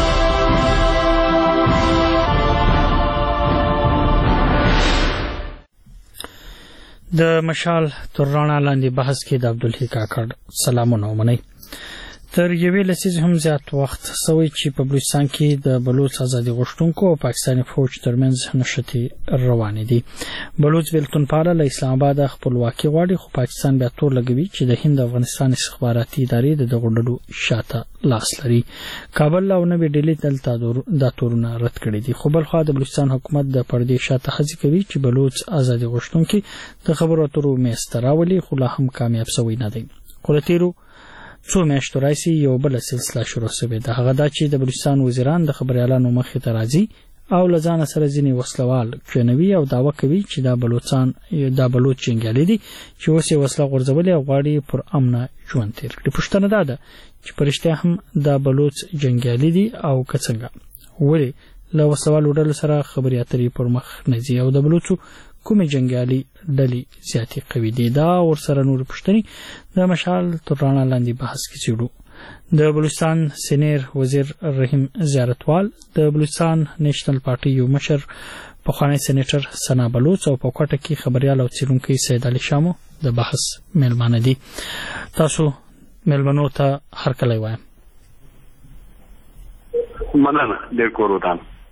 د مشال تر رڼا لاندې بحث کې د عبدالحی کاکړ سلامونه ومنئ. تر یوې لسیزې هم زیات وخت سوی چې په بلوچستان کې د بلوچ ازادي غوښتونکو او پاکستاني فوج ترمنځ نښتې روانې دي. بلوچ بیلتونپاله له اسلام آباد خپلواکي غواړي، خو پاکستان بیا تور لګوي چې د هند افغانستان استخباراتي ادارې د دغو ډلو شاته لاس لري. کابل او نوې ډیلي دلته دا تورونه رد کړي دي. خو بلخوا د بلوچستان حکومت د پردې شاته هڅې کوي چې بلوچ ازادي غوښتونکي د خبرو اترو میز ته راولي، خو لا هم کامیاب سوی نه دی. خو له تیرو څو میاشتو راهیسې یو بله سلسله شروع سوې ده. هغه دا چې د بلوچستان وزیران د خبریالانو مخې ته راځي او له ځانه سره ځینې وسلوال کښېنوي او دعوه کوي چې دا بلوچستان دا بلوچ جنګیالي دي چې اوس یې وسله غورځولې او غواړي پر امنه ژوند تېر کړي. پوښتنه دا ده چې په رښتیا هم دا بلوچ جنګیالي دي او که څنګه؟ ولې له وسلوالو ډلو سره خبرې اترې پر مخ نه ځي او د بلوچو کومې جنګیالي ډلې زیاتې قوي دي؟ دا ورسره نورې پوښتنې د مشال تر رڼا لاندې بحث کې څېړو. د بلوچستان سینیر وزیر رحیم زیارتوال، د بلوچستان نیشنل پارټي یو مشر پخوانی سینیټر ثنا بلوچ او په کوټه کې خبریال او څېړونکی سید علي شامو د بحث میلمانه دي. تاسو میلمنو ته هرکلی وایم. مننه ډېر کور ودان.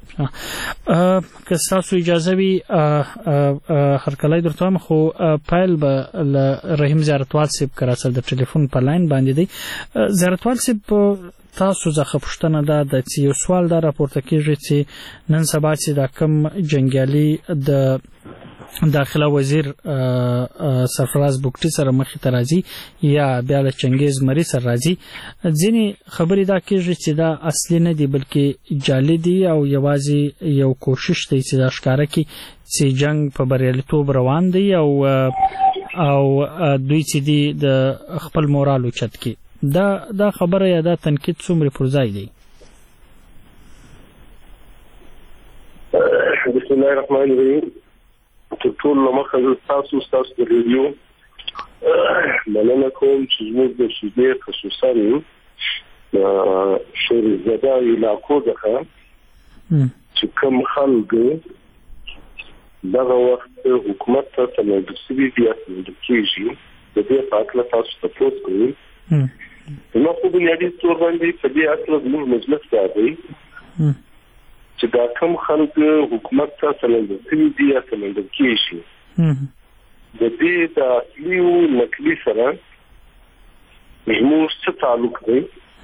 که تاسو اجازه وي هر کله درته هم خو پایل به رحیم زیارتوال صاحب کراسل د ټلیفون په لاین باندې دی. زیارتوال صاحب تاسو ځخه پوښتنه ده د یو سوال دا راپورته کیږي چې نن سبا چې د کم جنگیالي د داخله وزیر سرفراز بوکټي سره مخې ته راځي یا بیا له چنګیز مری سره راځي، ځینې خبرې دا کېږي چې دا اصلي نه دي بلکې جعلي دي او یوازې یو کوشش دی چې دا ښکاره کړي چې جنگ په بریالیتوب روان دی او او دوی چې دي د خپل مورال اوچت کړي. دا دا خبره یا دا تنقید څومره پر ځای دی؟ بسم الله الرحمن الرحیم. ټول مخه تاسو تاسو د ریډیو مننه کوم چې موږ د شیدې خصوصا د شور زده علاقو دغه چې کوم خلک دغه وخت حکومت ته تمدسي بیا د کیږي د دې په اړه تاسو تاسو کوئ. نو په بنیادی تور باندې په دې اصل د مجلس دی چې دا کوم خلک حکومت ته تمدسي بیا تمدسي کیږي د دې د اصلي او نقلي سره زموږ څه تعلق دی.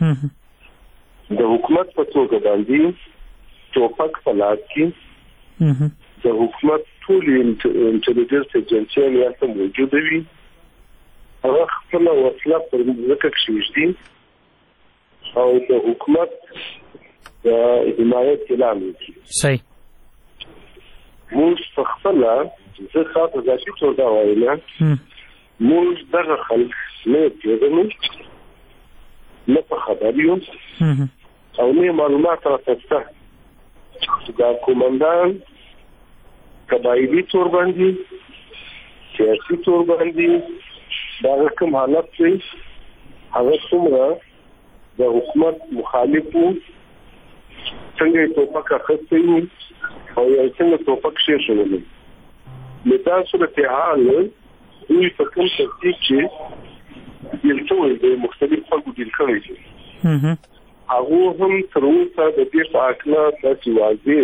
د حکومت په توګه باندې توپک په لاس کې د حکومت ټول انټيليجنس ایجنسیان یا څه موجود وي هغه خپل وسله پر ځکه کښېږدي او د حکومت د حمایت اعلان وکړي. صحیح. موږ په خپله زه خاطر ذاتي توګه وایم موږ دغه خلک نه پېژنو نه په خبر یو او نه معلومات راته شته چې دا کومندان قبایلي تور باندې سیاسي تور باندې دا کوم حالت دی هغه څومره د حکومت مخالفو څنګه توپک اخیستی او یو څنګه توپک شي شولې له تاسو د حال دوی په کوم ترتیب چې دلته د مختلف خلکو دل کړی دي هغه هم تر اوسه د دې په اړه تاسو واځي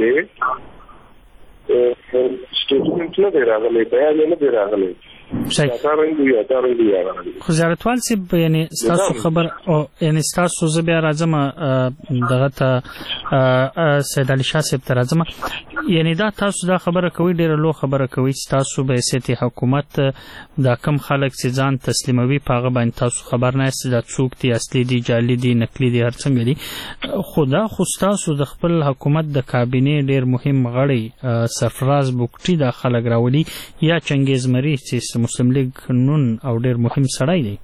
سټیټمنټ نه دی راغلی، بیان نه دی راغلی. صحیح. خو زیارتوال صاحب یعنی ستاسو خبر او یعنی ستاسو زه بیا راځم دغه ته سید علي شاه صاحب ته راځم، یعنی دا تاسو دا خبره کوي ډیره لو خبره کوي تاسو به سیاسي حکومت دا کم خلک چې ځان تسلیموي په هغه باندې تاسو خبر نه یاست دا څوک دي، اصلي دي، جعلي دي، نقلي دي، هر څنګه دي. خدا خو تاسو د خپل حکومت د کابینې ډیر مهم غړي سرفراز بوکټي دا خلک راولي یا چنګیز مری چې مسلم لیگ نون او ډیر مهم سړی دی.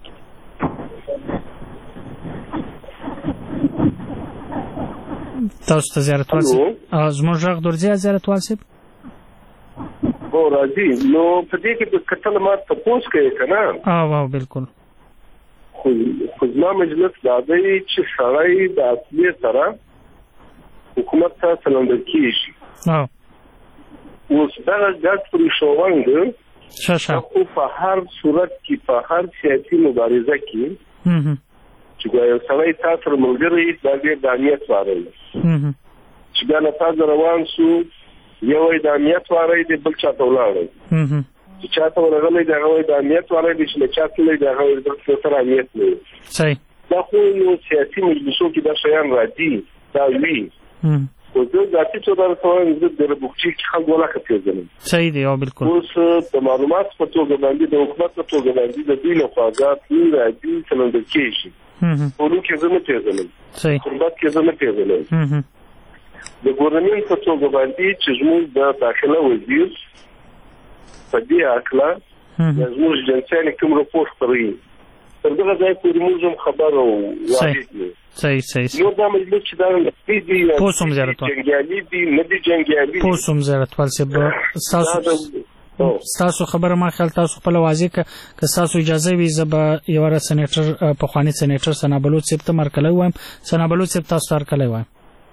تاسو ته زیارتوال صاحب زموږ غږ درځي زیارتوال صاحب؟ او راځي. نو په دې کې د کتل ما تاسو کوي کنه؟ اه واو بالکل. خو زما مجلس دا دی چې سړی د اصلي سره حکومت ته سلندر کیږي. اه اوس دا ګټ پرې شوونګ شاشه او په هر صورت کې په هر سیاسي مبارزه کې چې یو سړی تاسو ملګری دا ډېر د امنیت واره چې دا نه تاسو روان شو یو د امنیت واره دی بل چاته ولاړ چې چاته ورغلی دا غوي د امنیت واره دی چې چاته لې دا غوي د سره امنیت نه. صحیح. دا خو یو سیاسي مجلسو کې دا شیان راځي دا وی او زه ذاتي توګه راځم د بوکچي خلک ولا کتل. صحیح دی او بالکل. اوس د معلومات په توګه باندې د حکومت په توګه باندې د دې له خواږه پیر راځي څنګه کېږي. ټول کې زموږ ته ځلم. صحیح. قربت کې زموږ ته ځلم. د ګورنمنت په توګه باندې چې زموږ د داخله وزیر په دې اړه زموږ جنسیان کوم راپور کوي تر دغه ځای پورې موږ خبر او واحد صحیح صحیح. یو دا مجلس چې دا دي پوسوم زیارتوال جنگیالي دي نه دي جنگیالي پوسوم زیارتوال صاحب تاسو تاسو خبره ما خیال تاسو خپل واضح ک که تاسو اجازه وي زبا یو را سېنیټر په خواني سېنیټر سنا بلوچ صاحب ته مرکله وایم سنا بلوچ صاحب تاسو تر کله وایم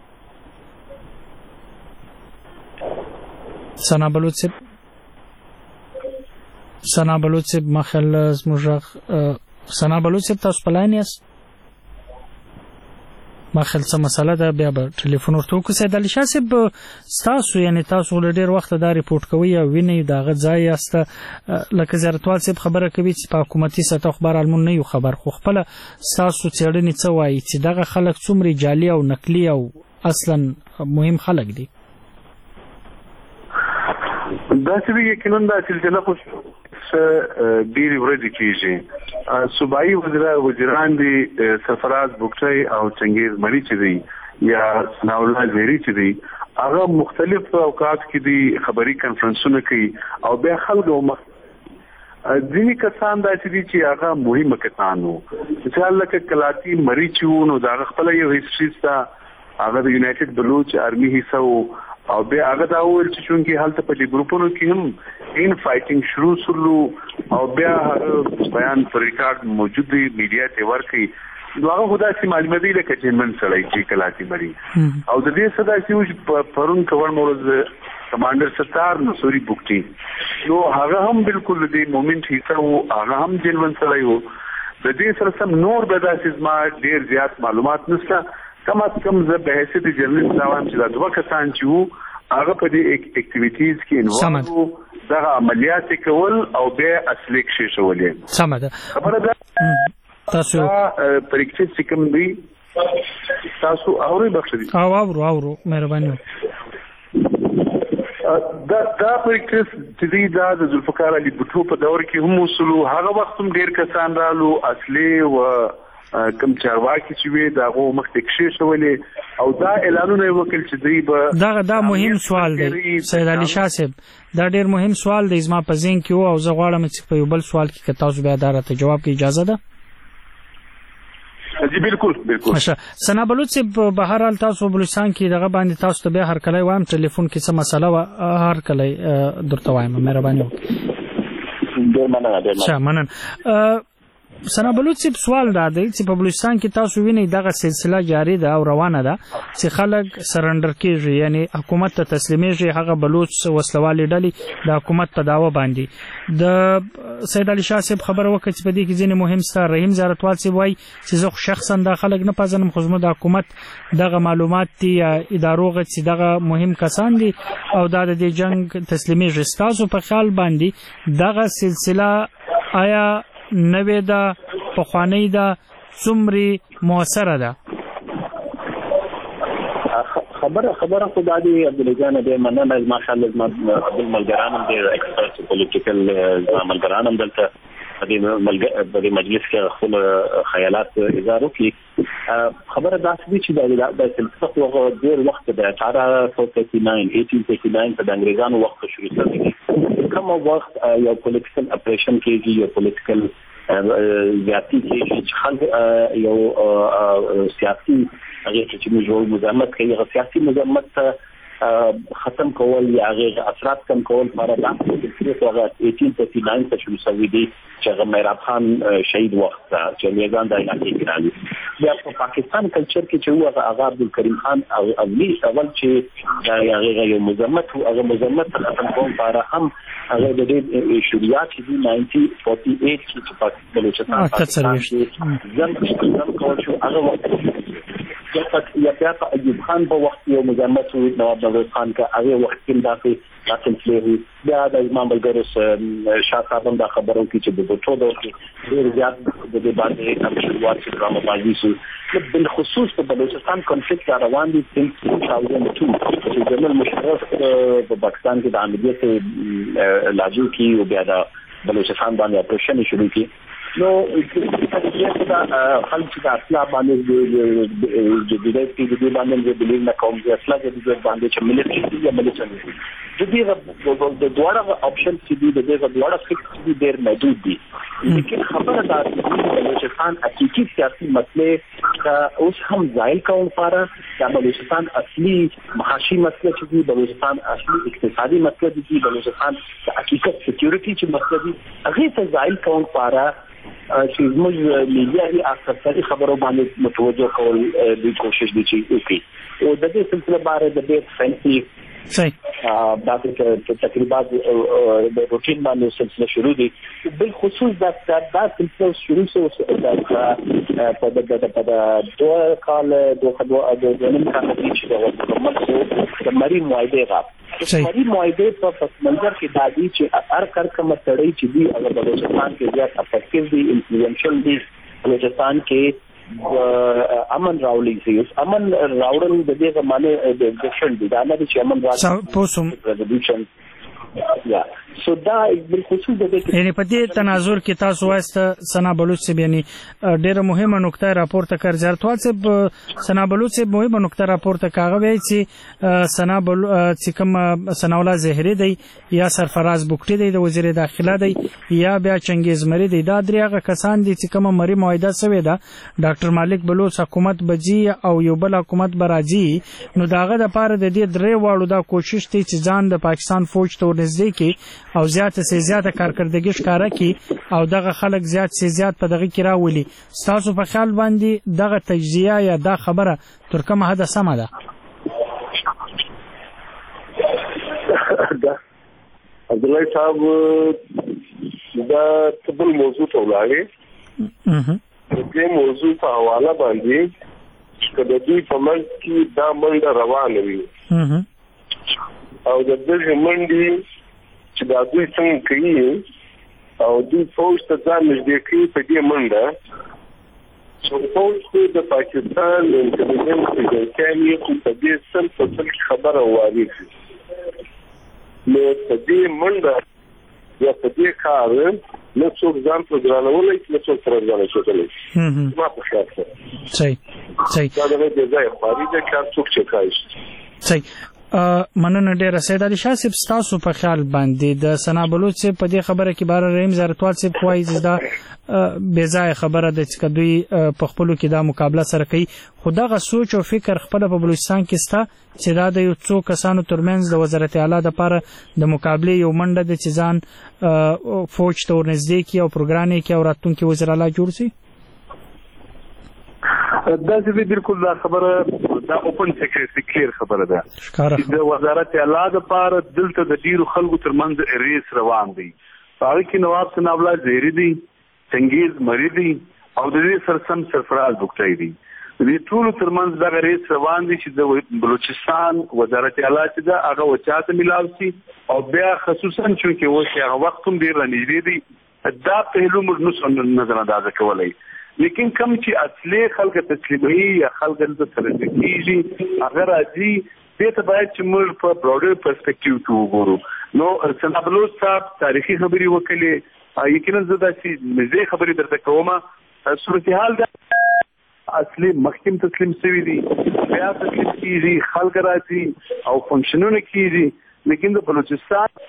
سنا بلوچ صاحب سنا بلوچ صاحب ما خیال زموږ سنا بلوچ صاحب تاسو په لاین یاست؟ ما خل څه مسله ده بیا به ټلیفون ورته وکړو. سید علي شاه صاحب ستاسو یعنی تاسو له ډېر وخت دا ریپورټ کوي او وینئ د هغه ځای یاست لکه زیارتوال صاحب خبره کوي چې په حکومتي سطح خو بهرحال نه یو خبر خو خپله ستاسو څېړنې څه وایي چې دغه خلک څومره جعلي او نقلي او اصلا مهم خلک دي؟ داسې دی یقینا دا سلسله خو ډېرې ورځې کېږي. صوبایي وزیران دي سرفراز بوکټی او چنګیز مړي چې دی یا ثناء الله زیري چې دی هغه مختلف اوقات کې دي خبري کنفرنسونه کوي او بیا خلک مخ ځینې کسان داسې دي چې هغه مهمه کسان وو مثال لکه کلاتی مړي چې وو نو د هغه خپله یو هسټري شته هغه د یونایټډ بلوچ آرمي حصه وو او بیا هغه دا وویل چې چونکې هلته په دې ګروپونو کې هم ان فایټینګ شروع سلو او بیا هغه بیان پر ریکارډ موجود دی میډیا ته ورکړي نو هغه خو داسې معلومه دی لکه جنمن سړی چې کلاتی مړي او د دې څه داسې و چې پرون کوړ ورځ کمانډر ستار نصوري بوکټي نو هغه هم بالکل د مومنټ حصه و هغه هم جنمن سړی و. د دې سره سم نور به داسې زما ډېر زیات معلومات نشته کم از کم زه به حیثیت جرنالست راوام چې دا دوه کسان چې وو هغه په دې اکټیویټیز کې انوالو وو دغه عملیات کول او بیا اصلي کښېښولې. سمه ده خبره ده تاسو پریکټیس چې کوم دی تاسو اورئ بخښه دي او اورو اورو مهرباني دا دا پریکټیس چې دی دا د ذوالفقار علي بوټو په دور کې هم وصلو هغه وخت هم ډېر کسان رالو اصلي و کم چارواکي چې وي دا غو مخته کښېښولې او دا اعلانونه وکړل چې دوی به دا دا مهم سوال دی سید علي شاه صاحب دا ډېر مهم سوال دی زما په ذهن کې و او زه غواړم چې په یو بل سوال کې که تاسو بیا دا راته جواب کې اجازه ده؟ جی بالکل بالکل. اچھا ثنا بلوچ صاحب بهرحال تاسو بلوچستان کې دغه باندې تاسو ته بیا هر کله وایم ټلیفون کې څه مسله و هر کله درته وایم مهرباني وکړئ. ډېر مننه ډېر مننه. مننه. ثنا بلوچ صاحب سوال دا دی چې په بلوچستان کې تاسو وینئ دغه سلسله جاری ده او روانه ده چې خلک سرندر کېږي یعنی حکومت ته تسلیمیږي هغه بلوچ وسلوالې ډلې د حکومت په دعوه باندې د سید علي شاه صاحب خبره وکړه چې په دې کې ځینې مهم ستا رحیم زیارتوال صاحب وایي چې زه شخصا دا خلک نه پېژنم خو زموږ د حکومت دغه معلومات دي یا ادارو غږ چې دغه مهم کسان دي او دا د دې جنګ تسلیمیږي. ستاسو په خیال باندې دغه سلسله آیا نوې ده پخوانۍ ده څومره مؤثره ده؟ خبره خبره خو دا دی عبدالله جان ډېر مننه ماشاءالله زما عبدالملګران هم ډېر ایکسپرټ پولیټیکل زما ملګران هم دلته په دې مجلس کې خپل خیالات اظهار وکړي. خبره داسې دی چې دا سلسله خو ډېر وخت د اټاره سو تھرټي ناین ایټین تھرټي ناین په د انګریزانو وخت شروع شوې کوم وخت یو پولیټیکل اپریشن کېږي یو پولیټیکل زیاتی کېږي چې خلک یو سیاسي هغه چې موږ مزاحمت کوي هغه سیاسي مزاحمت ختم کول یا هغه اثرات کم کول لپاره د هغه ایټین تھرټي ناین څخه شروع شوی دی چې هغه میراب خان شهید وخت چې میدان د علاقې کې راغلی بیا په پاکستان کلچر کې چې هغه هغه عبدالکریم خان او اولی اول چې هغه یو مزاحمت او هغه مزاحمت ختم کول لپاره هم هغه د دې شریعت چې ناینټین فورټي ایټ کې په بلوچستان کې ځم ځم کول شو هغه وخت یا بیا په ایوب خان په وخت یو مزاحمت و نواب نوروز خان کا هغه وخت کې داسې تاسو له بیا د امام الګرس شاه صاحب هم دا خبرو کې چې د ټولو دور کې ډېر زیات د دې باندې هم شروعات چې ډرامه بازی شو بل خصوص په بلوچستان کنفلیکټ روان دي په دوه هزار دوه چې جنرال مشرف په پاکستان کې د عملیات لاجو کې او بیا د بلوچستان باندې اپریشن شروع کی نو چې دا خلک چې اصلا باندې د جديد کې د باندې د بلیو نه کوم چې اصلا د دې باندې چې ملي یا ملي چلي د دې د دوړه اپشن چې د دې د دوړه فکس دي ډېر موجود دي لیکن خبره دا چې بلوچستان حقيقي سیاسي مسله اوس هم ځای کوم لپاره د بلوچستان اصلي معاشي مسله چې د بلوچستان اصلي اقتصادي مسله دي چې بلوچستان د حقیقت سکیورټي چې مسله دي هغه ته ځای کوم لپاره چې موږ میډیاي اکثر خبرو باندې متوجه کول د کوشش دي چې وکړي او د دې سلسله باره د دې فنسي صحیح دا تقریبا د روټین باندې سلسله شروع دي بل خصوص دا دا سلسله شروع شو په د په د دوه کال دوه د نیم کال چې د مکمل شو د مری معاهده غا مری معاهده په پس منظر کې دا دي چې هر کارکم سړی چې دی هغه د بلوچستان کې زیات افیکټیو دي انفلوئنشل دي بلوچستان کې امن راولي سي امن راوړل د دې زمانه د ایگزیشن دي دا نه چې امن راځي پوسوم ریزولوشن یا سو دا بل خصوص د دې یعنی په دې تناظر کې تاسو واسطه سنا بلوچ سے یعنی ډېر مهمه نقطه راپورته کړ زرتوال سے سنا بلوچ سے مهمه نقطه راپورته کاغه وی چې سنا بل چې کوم سناولا زهری دی یا سرفراز بوکټی دی د وزیر داخله دی یا بیا چنګیز مری دی دا دریغه کسان دي چې کوم مری معاهده سوی دا ډاکټر مالک بلوچ حکومت بجی او یو بل حکومت براجی نو داغه د پاره د دې درې واړو دا کوشش دی چې ځان د پاکستان فوج ته ورنږدې کی او زیاته سي زیاته کارکردګي ښکارا کی او دغه خلک زیات سي زیات په دغه کې راولي تاسو په خیال باندې دغه تجزیه یا دا خبره تر کومه حد سمه ده عبد الله صاحب دا تبل موضوع ته ولاړې دې موضوع په حواله باندې کله دوی په منځ کې دا منډه روانه وي او د دې منډي چې دا دوی څنګه کوي او دوی فوج ته ځان نږدې کوي په دې منډه چې فوج خو د پاکستان د انټلیجنس ایجنسیانو خو په دې سم په څل خبره واري نو په دې منډه یا په دې کار نو څوک ځان په ځانولای چې څوک تر ځان شوتلی ما په خیال سره صحیح صحیح دا د دې ځای خاري د کار څوک چې کوي صحیح مننه ډیره سید علي شاه صاحب تاسو په خیال باندې د سنا بلوچ په دې خبره کې بار رحیم زرتوال صاحب کوی دا بے ځای خبره د چې دوی په خپل کې دا مقابله سره کوي خدغه سوچ او فکر خپل په بلوچستان کې ستا چې دا د یو څو کسانو ترمنځ د وزارت اعلی د لپاره د مقابله یو منډه د چزان فوج ته ورنږدې کی او پروګرام کې او راتلونکي وزیر اعلی جوړ شي دا چې بالکل دا خبره دا اوپن سیکریټری کلیر خبره ده چې د وزارت اعلی د لپاره دلته د ډیرو خلکو ترمنځ ریس روان دی هغه کې نواب سناب الله زهری دی چنګیز مری دی او د دې سرسم سرفراز بوکټی دی د ټول ترمنځ دا ریس روان دی چې د بلوچستان وزارت اعلی چې دا هغه وچاته ملاوي شي او بیا خصوصا چې وو هغه وخت هم ډیر رنځ دی دا پهلو موږ نو نظر انداز کولای لیکن کم چې اصلي خلک تسلیمي یا خلک د سرتکیږي اگر اجي دې ته باید چې موږ په براډر پرسپیکټیو کې وګورو نو سنابلو صاحب تاریخي خبري وکړي یقینا زدا چې مزه خبري درته کومه صورتحال دا اصلي محکم تسلیم شوی دی بیا تسلیم کیږي خلک راځي او فنکشنونه کیږي لیکن د بلوچستان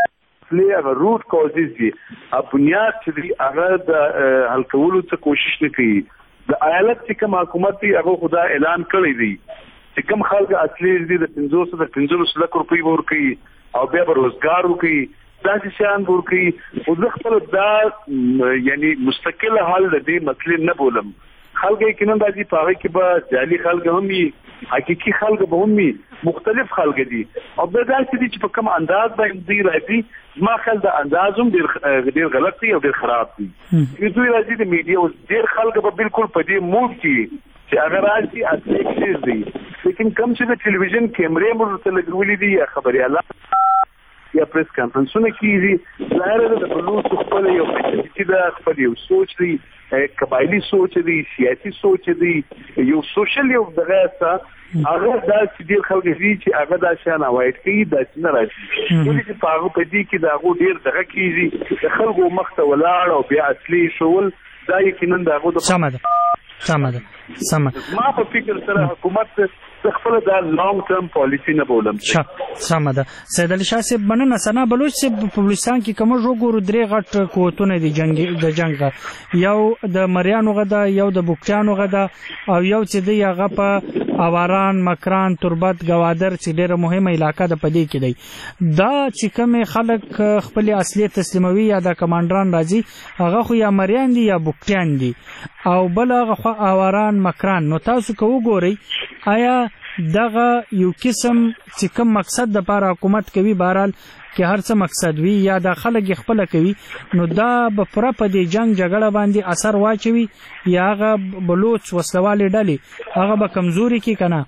هغه روټ کازز دي ا بنیاد چې دی هغه د حل کولو څخه کوشش نه کوي د ایالت چې کوم حکومت دی هغه خدا اعلان کړی دی چې کوم خلک اصلي دي د پنځوس د پنځوس لک روپۍ ورکړي او بیا به روزګار وکړي دا چې شان ورکړي او زه خپل دا یعنی مستقل حل د دې مسلې نه بولم خلک کینن د دې په اړه کې به جعلي خلک هم وي حقيقي خلک به هم وي مختلف خلک دي او دا چې په کوم انداز باندې راځي ما خل د اندازوم ډیر ډیر غلط دي او ډیر خراب دي چې دوی راځي د میډیا او ډیر خلک به بالکل په دې موډ کې چې اگر راځي اصلي چیز دي لیکن کم چې د ټلویزیون کیمرې موږ ته لګولې دي یا خبري الله یا پریس کانفرنسونه کیږي ظاهر ده د بلوچ خپل یو چې دا خپل یو سوچ دی قبایلی سوچ دی سیاسي سوچ دی یو سوشل یو دغه څه هغه دا چې ډیر خلک دي چې هغه دا شان اوایډ کوي دا چې نه راځي ولې چې په هغه په دې کې دا غو ډیر دغه کیږي د خلکو مخ ته ولاړ او بیا اصلي شول دا یقینا دا غو د سم ده سم ده سم ما په فکر سره حکومت خپل دا لانګ ټرم پالیسی نه بولم سم ده سید علي شاه صاحب مننه سنا بلوچ صاحب په بلوچستان کې کوم جوړ درې غټ قوتونه دي جنگ د جنگ یو د مریانو غدا یو د بوکچانو غدا او یو چې دی هغه په اواران مکران تربت گوادر چې ډیره مهمه علاقہ ده پدې کې دی دا چې کوم خلک خپل اصلي تسلیموي یا د کمانډران راځي هغه خو یا مریان دي یا بوکچان دي او بل هغه اواران مکران نو تاسو کو ګورئ آیا دغه یو قسم چې کوم مقصد د لپاره حکومت کوي بهرحال کې هر څه مقصد وي یا د خلک خپل کوي نو دا به پوره په دې جنگ جګړه باندې اثر واچوي یا هغه بلوچ وسلوالي ډلې هغه به کمزوري کی کنه.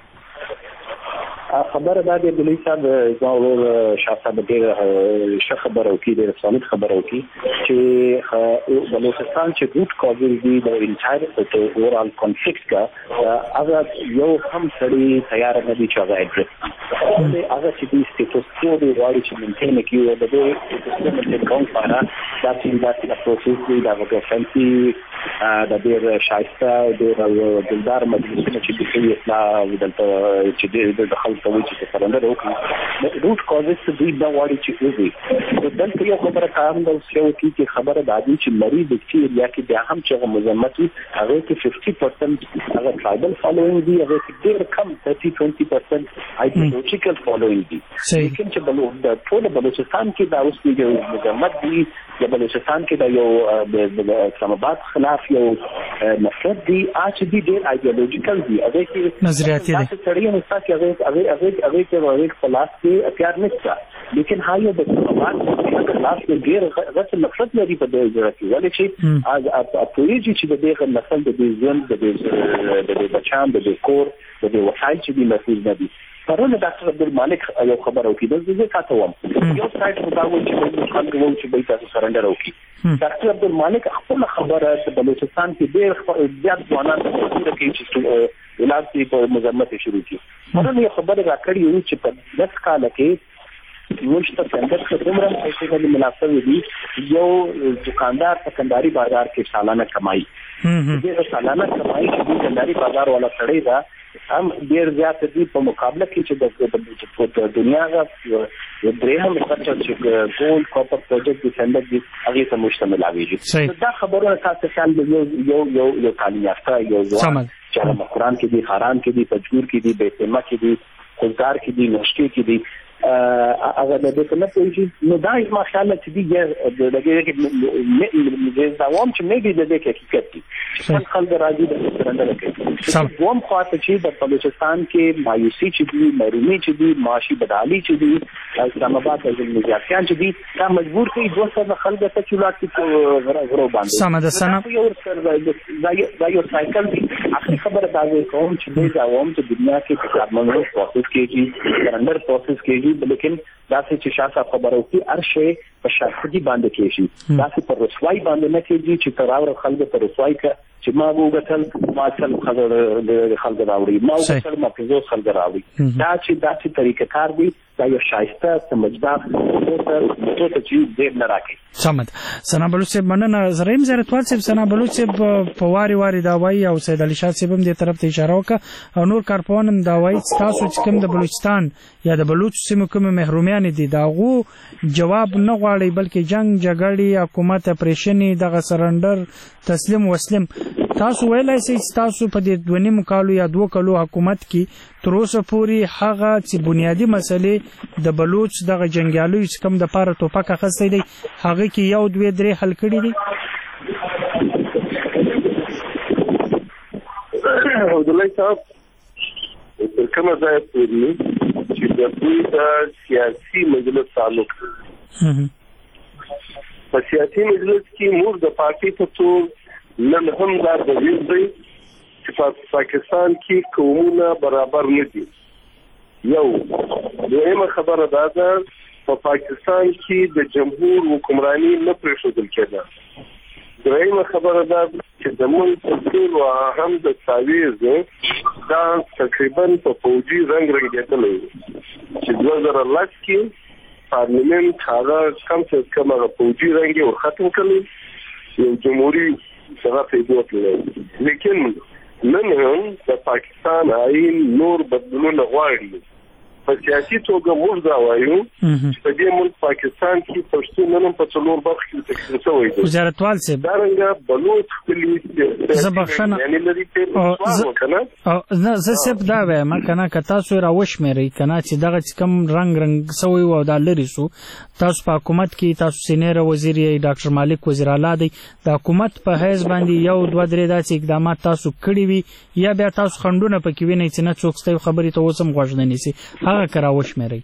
خبره دا دی بلی صاحب زموږ شاه صاحب ډېر ښه خبره وکړي ډېر سالد خبره وکړي چې بلوچستان چې روټ کاز دی د انټایر اورال کنفلیکټ کا هغه یو هم سړی تیار نه دي چې هغه اډرس هغه چې د سټیټس کو دی غواړي چې مینټین کړي د دې د کوم لپاره دا چې دا چې پروسس دی دا وګورئ د ډېر شایسته ډېر دلدار مجلسونه چې د کوي اصلاح دلته چې د خلکو ته وایي چې سرندر وکړي روټ کازز ته دوی دا وایي چې وځي نو دلته یو خبره کار دا اوسه وکړي چې خبره دا دی چې مریض د ایریا کې بیا هم چې مزمت وي هغه کې پنځه پرسنټ هغه ټرایبل فالوینګ دی هغه کې ډېر کم ثلاثين to twenty percent ایډیولوژیکل فالوینګ دی لیکن چې بلو د ټول بلوچستان کې دا اوس یو مزمت دی د بلوچستان کې دا یو د اسلام آباد خلاف یو نفرت دی اچ دی ډېر ایډیولوژیکل دی هغه کې نظریاتي دی سړی نو تاسو هغه هغه هغه هغه کې ورته خلاص کې پیار نشته لیکن هاي د سماج په خلاف کې ډېر غټ نفرت لري په دې ځای کې ولې چې از اپویږي چې د دې نسل د دې ژوند د دې د دې بچان د دې کور د دې وسایل چې د مسؤل نه دي پرونه ډاکټر عبدالمالک یو خبر او کې د زه تاسو وم یو سایت په داوود چې د خلکو وو چې به تاسو سرندر وکړي ډاکټر عبدالمالک خپل خبره د بلوچستان کې ډېر زیات ځوانان د کوم چې علاج په مزمت شروع کی پرونه یو خبر راکړی و چې په داس کال کې ولشته څنګه چې دومره پیسې د مناسب دي یو دکاندار په کنداري بازار کې سالانه کمایي دغه سالانه کمایي چې د کنداري بازار ولا سړی دا هم ډیر زیات دي په مقابله کې چې د دنیا غا درېهم خرچه چې ګولډ کاپر پروجیکټ د سندر دي هغه ته مشتمل اویږي دا خبرونه تاسو خیال یو یو یو یو تعلیم یافته یو ځوان چې د قرآن کې دي خاران کې دي پجګور کې دي بیتما کې دي خلدار کې دي نشکی کې دي هغه د دې په نتیجه نو دا ما خیال چې دی د دې کې د دوام چې مې د دې کې حقیقت دي چې خلک راځي د سرندر کې دوام خواته چې د بلوچستان کې مایوسی چې دی مرومي چې دی معاشي بدحالي چې دی اسلام آباد د مزافیان چې دی دا مجبور کوي دوه سره خلک ته چولات کې غره غره باندې سمه سنه یو سر دا یو سایکل دی اخر خبره دا کوم چې د دوام په دنیا کې د کارمنو پروسس کېږي سرندر پروسس کېږي لیکن داسې چې شاه صاحب خبرو کې ارشه په شخصي باندې کېږي داسې پر رسوای باندې نه کېږي چې تراور خلک پر رسوای کا چې ما وګټل ما څل خبر خلک راوړي ما وګټل ما په زو خلک راوړي دا چې داسې طریقه کار دی دا یو شایسته سمجدار څه څه چې دې نه راکې سمد سنا بلوچ مننه زریم زرتوال صاحب سنا بلوچ په واري واري دا وایي او سید علي شاه صاحب هم دې طرف ته اشاره وکړه او نور کارپوهان دا وایي تاسو چې کوم د بلوچستان یا د بلوچ سیمو کوم محرومیان دي دا غو جواب نه غواړي بلکې جنگ جګړې حکومت اپریشن دغه سرندر تسلیم وسلم تاسو ویلای شئ تاسو په دې دوه نیم کالو یا دوه کالو حکومت کې تر اوسه پورې هغه چې بنیادی مسلې د بلوچ دغه جنگیالو چې کوم د پاره ټوپک اخیستی دی هغه کې یو دوه درې حل کړي دي عبدالله صاحب تر کومه ځایه پورې چې د دوی د سیاسي مجلس تعلق په سیاسي مجلس کې موږ د پارټي په توګه نن هم دا دلیل دی چې په پاکستان کې قومونه برابر نه دي یو دویمه خبره دا ده په پاکستان کې د جمهور حکمرانی نه پرېښودل کېده دویمه خبره دا چې زموږ کلتور او هم د تعویض دا تقریبا په فوجي رنګ رنګېدلی چې دوه زره لس کې پارلیمنت هغه کم څه کم هغه فوجي رنګ یې ختم کړی یو جمهوري څنګه پیدا کړل لیکن نن هم د پاکستان آئین نور بدلون غواړي په سیاسي توګه موږ دا وایو چې په دې ملک پاکستان کې پښتون نن په څلور برخو کې تقسیم شوی دی. وزارتوال صاحب دا رنګه بلوچ خپلې زه بخښنه یعنی لري ته کنه نه زه صاحب دا وایم کنه که تاسو را وشمېرئ کنه چې دغه کم رنگ رنگ سوی او دا لري سو تاسو په حکومت کې تاسو سینیر وزیر یې ډاکټر مالک وزیر اعلی دی د حکومت په حیث باندې یو دوه درې داسې اقدامات تاسو کړي وي یا بیا تاسو خنډونه پکې وینئ چې نه څوک ستاسو خبرې ته اوس هم غوږ نه نیسي هغه که را وشمېرئ.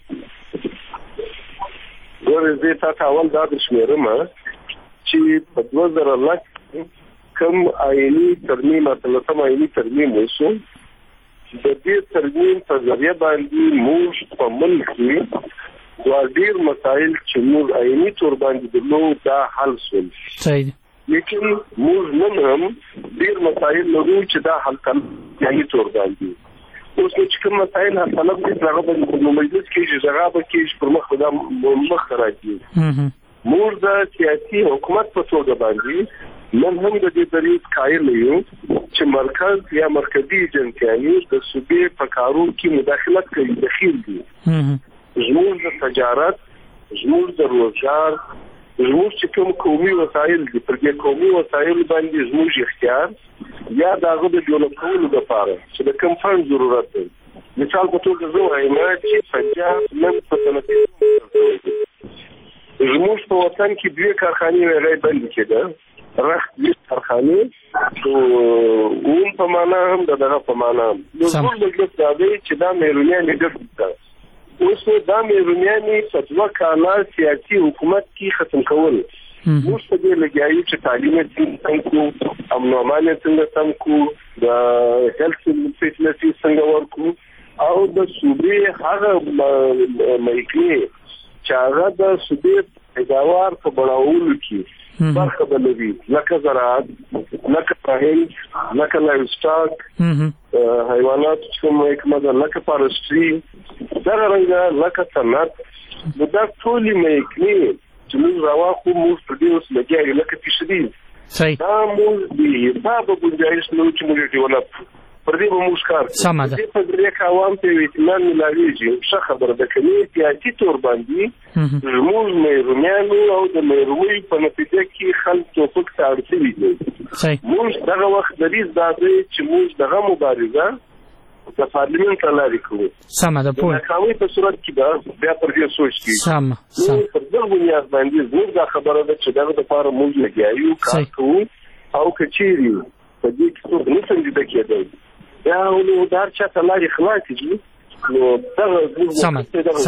ګورئ زه تاسو اول دا شمېرم چې په دوه زره لس کوم آئیني ترمیم اتلسم آئیني ترمیم وشو د دې ترمیم په ذریعه باندې موږ په ملک کې دوه ډېر مسایل چې موږ آئیني تور باندې درلود دا حل شول. صحیح. لیکن موږ نن هم ډېر مسایل لرو چې دا حل کړل آئیني تور باندې. اوس چې کوم مسایل حل طلب دي هغه باندې په مجلس کې چې هغه به کې پر مخ دا مخ راځي. موږ د سیاسي حکومت په توګه باندې نن هم د دې دریځ قایل یو چې مرکز یا مرکزي ایجنسیانې د صوبې په کارونو کې مداخلت کوي دخیل دي. زموږ د تجارت زموږ د روزګار زموږ چې کوم قومي وسایل دي پر دې قومي وسایل باندې زموږ اختیار یا دغه د ډیولپ کولو لپاره چې د کوم فند ضرورت دی. مثال په توګه زه وایم چې پنجاب نن په صنعتي زموږ په وطن کې دوه کارخانې وغیرې بند کېده رخت دې کارخانې او اون په معنا هم دغه په معنا د ټول مجلس دا دی چې دا مېرونیانې ګرځي. اوس دا مېرونیانې په دوه کاله سیاسي حکومت کې ختم کول موږ په دې لګیایو چې تعلیم څنګه کو امن او امان څنګه سم کو د هیلث فیسیلیټي څنګه ورکو او د صوبې هغه مېکې چې هغه د صوبې پیداوار په بڑاولو کې برخه بلوي لکه زراعت لکه پرهیز لکه لایف سټاک حیوانات کوم حکمت لکه فارستري دا رنګه لکه صنعت دا ټول مېکې چې موږ راواخو موږ په دې اوس لګیایو لکه فیشریز دا موږ د حساب ګنجایش نو چې موږ ډیولپ پر دې به موږ کار سمه ده. په دې کې عوام ته اطمینان ملاویږي ښه خبره ده کوي سیاسي تور باندې زموږ مېرونیانو او د مېرونی په نتیجه کې خلک توفق ته اړتیا لري. موږ دغه وخت دریز دا دی چې موږ دغه مبارزه د پارلیمنت لارې کوو. سمه ده پوه. ناکامۍ په صورت کې به بیا پر دې سوچ کیږي. سمه سمه. پر دغه بنیاد باندې زموږ دا خبره ده چې دغه لپاره موږ لګیایو کار کوو او که چیرې په دې کې څوک نه څنګه کېدای یا نو دار چا ته لارې خلاص دي نو دغه سمه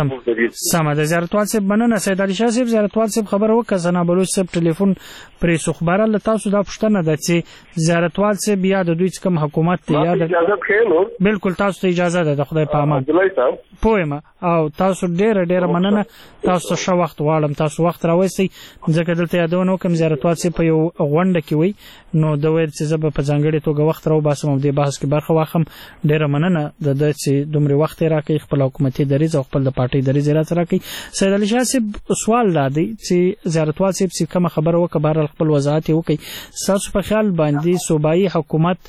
سمه د زیارتوال صاحب مننه سید علي شاه صاحب زیارتوال صاحب خبر وکړه زنا بلوچ صاحب ټلیفون پرې سو خبره ل تاسو دا پښتنه ده چې زیارتوال صاحب یا د دوی کوم حکومت ته یا د بالکل تاسو ته اجازه ده د خدای په امان پوهه او تاسو ډېر ډېر مننه تاسو ښه وخت غواړم تاسو وخت راوځي ځکه دلته یادونه کوم زیارتوال صاحب په یو غونډه کې وي نو د ویل چې زه په ځانګړي توګه وخت راو باسم د بحث کې برخه واخم ډېر مننه د د چې دومره وخت راکې خپل حکومتي دریځ او خپل د پارټي دریځ راکې سید علي شاه صاحب سوال دا دی چې زیارتوال صاحب چې کوم خبره وکړه بهر خپل وضاحت وکړي تاسو په خیال باندې صوبایي حکومت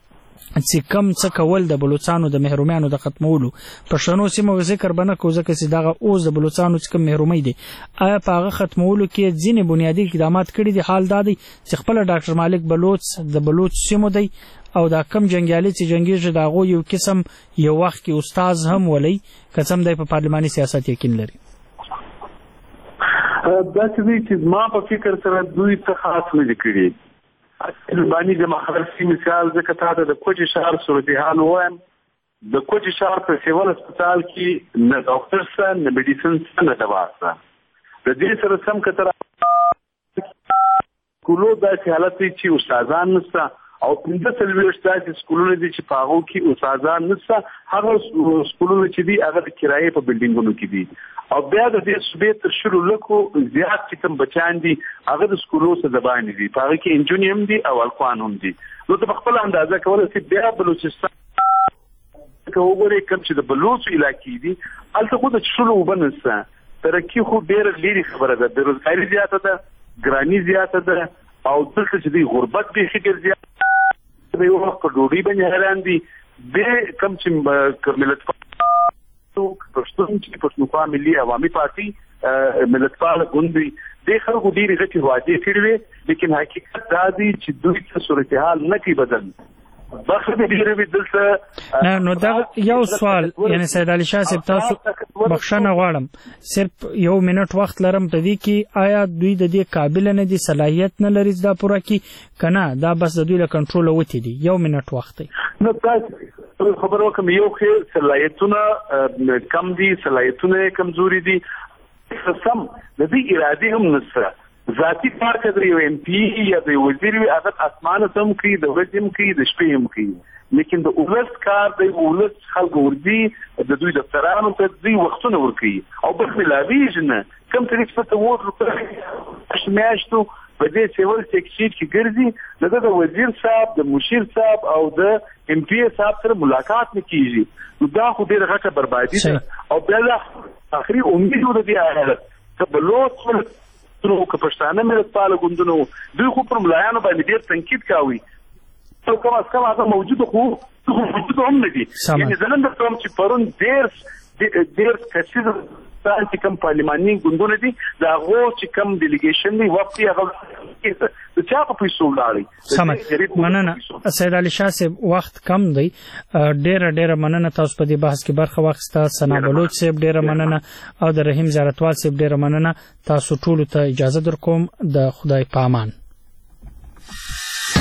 چې کم څه کول د بلوچستانو د محرومیانو د ختمولو پښتنو سیمو ذکر بنه کو ځکه چې دغه اوس د بلوچستانو چې کم محرومي دي آیا په هغه ختمولو کې ځینې بنیادی اقدامات کړي دي حال دا دی چې خپل ډاکټر مالک بلوچ د بلوچ سیمو دی او دا کم جنگیالي چې جنگیږي دغه یو قسم یو وخت کې استاد هم ولي قسم دی په پارلماني سیاست یقین لري دا چې ما په فکر سره دوی څه خاص نه کړی البانی د مخالفي مثال ځکه تا د کوچي شهر صورتحال وایم د کوچي شهر په سیول هسپتال کې نه ډاکټر سره نه میډیسن سره نه دوا سره د دې سره سم کتر کولو د حالت چې استادان نشته او پنځه سلويشت داسې سکولونه دي چې په هغو کې استادان نشته هغه سکولونه چې دي هغه د کرایې په بلډینګونو کې دي او بیا د دې صوبې تر شلو لکو زیات چې کوم بچان دي هغه د سکولو څخه د باندې دي په هغه کې انجونی هم دي او الکوان هم دي نو ته خپل اندازه کول چې بیا بلوچستان که وګورئ کوم چې د بلوچ علاقې دي هلته خو د شلو وبنسته ترقي خو ډېره لرې خبره ده بېروزګاري زیاته ده ګراني زیاته ده او دلته چې دی غربت بیخي ډېر زیات د یو وخت په ډوډۍ باندې حیران دي بیا کوم چې ملت تاسو پښتون چې پښتونخوا ملي عوامي پارټي ملتپال ګوند د خلکو ډېری غټي وعدې کړې وې لیکن حقیقت دا دی چې دوی څه صورتحال نه کوي بدل نه نو دا یو سوال یعنی سید علي شاه صاحب تاسو بخښنه غواړم صرف یو منټ وخت لرم ته دی کې آیا دوی د دې قابل نه دي صلاحیت نه لري دا پوره کی کنه دا بس د دوی له کنټرول وتی دي یو منټ وخت نو تاسو خبرو کوم یو کې صلاحیتونه کم دي صلاحیتونه کمزوري دي سم د دې اراده هم نشته ذاتی کار کوي یو ایم پی یا د وزیر وی هغه اسمانه سم کوي د ورځم کوي د شپې هم کوي لیکن د اولس کار د اولس خلکو وردي د دوی دفترانو ته دوی وختونه ورکوي او بل ملاویږي نه کم طریق څه وو شمیاشتو په دې سیول سیکشن کې ګرځي دغه د وزیر صاحب د مشیر صاحب او د ایم پی صاحب سره ملاقات نه کیږي نو دا خو ډیره غټه بربادي ده او بل اخري امید ورته حالت ته بلوت نو که پښتانه ملتپال ګوندونو دوی خو پر ملایانو باندې ډېر تنقید کوي او کوم اس کوم هغه موجود خو موجود هم نه دي یعنی زنن د کوم چې پرون ډېر ډېر کثیر چې کوم پارلماني ګوندونه دي دا غو چې کوم ډیلیګیشن دی وخت یې هغه د چا په پیسو لاړی سمت مننه سید علي شاه صاحب وخت کم دی ډېر ډېر مننه تاسو په دې بحث کې برخه واخیسته ثنا بلوچ صاحب ډېر مننه او د رحیم زیارتوال صاحب ډېر مننه تاسو ټول ته اجازه درکوم د خدای په امان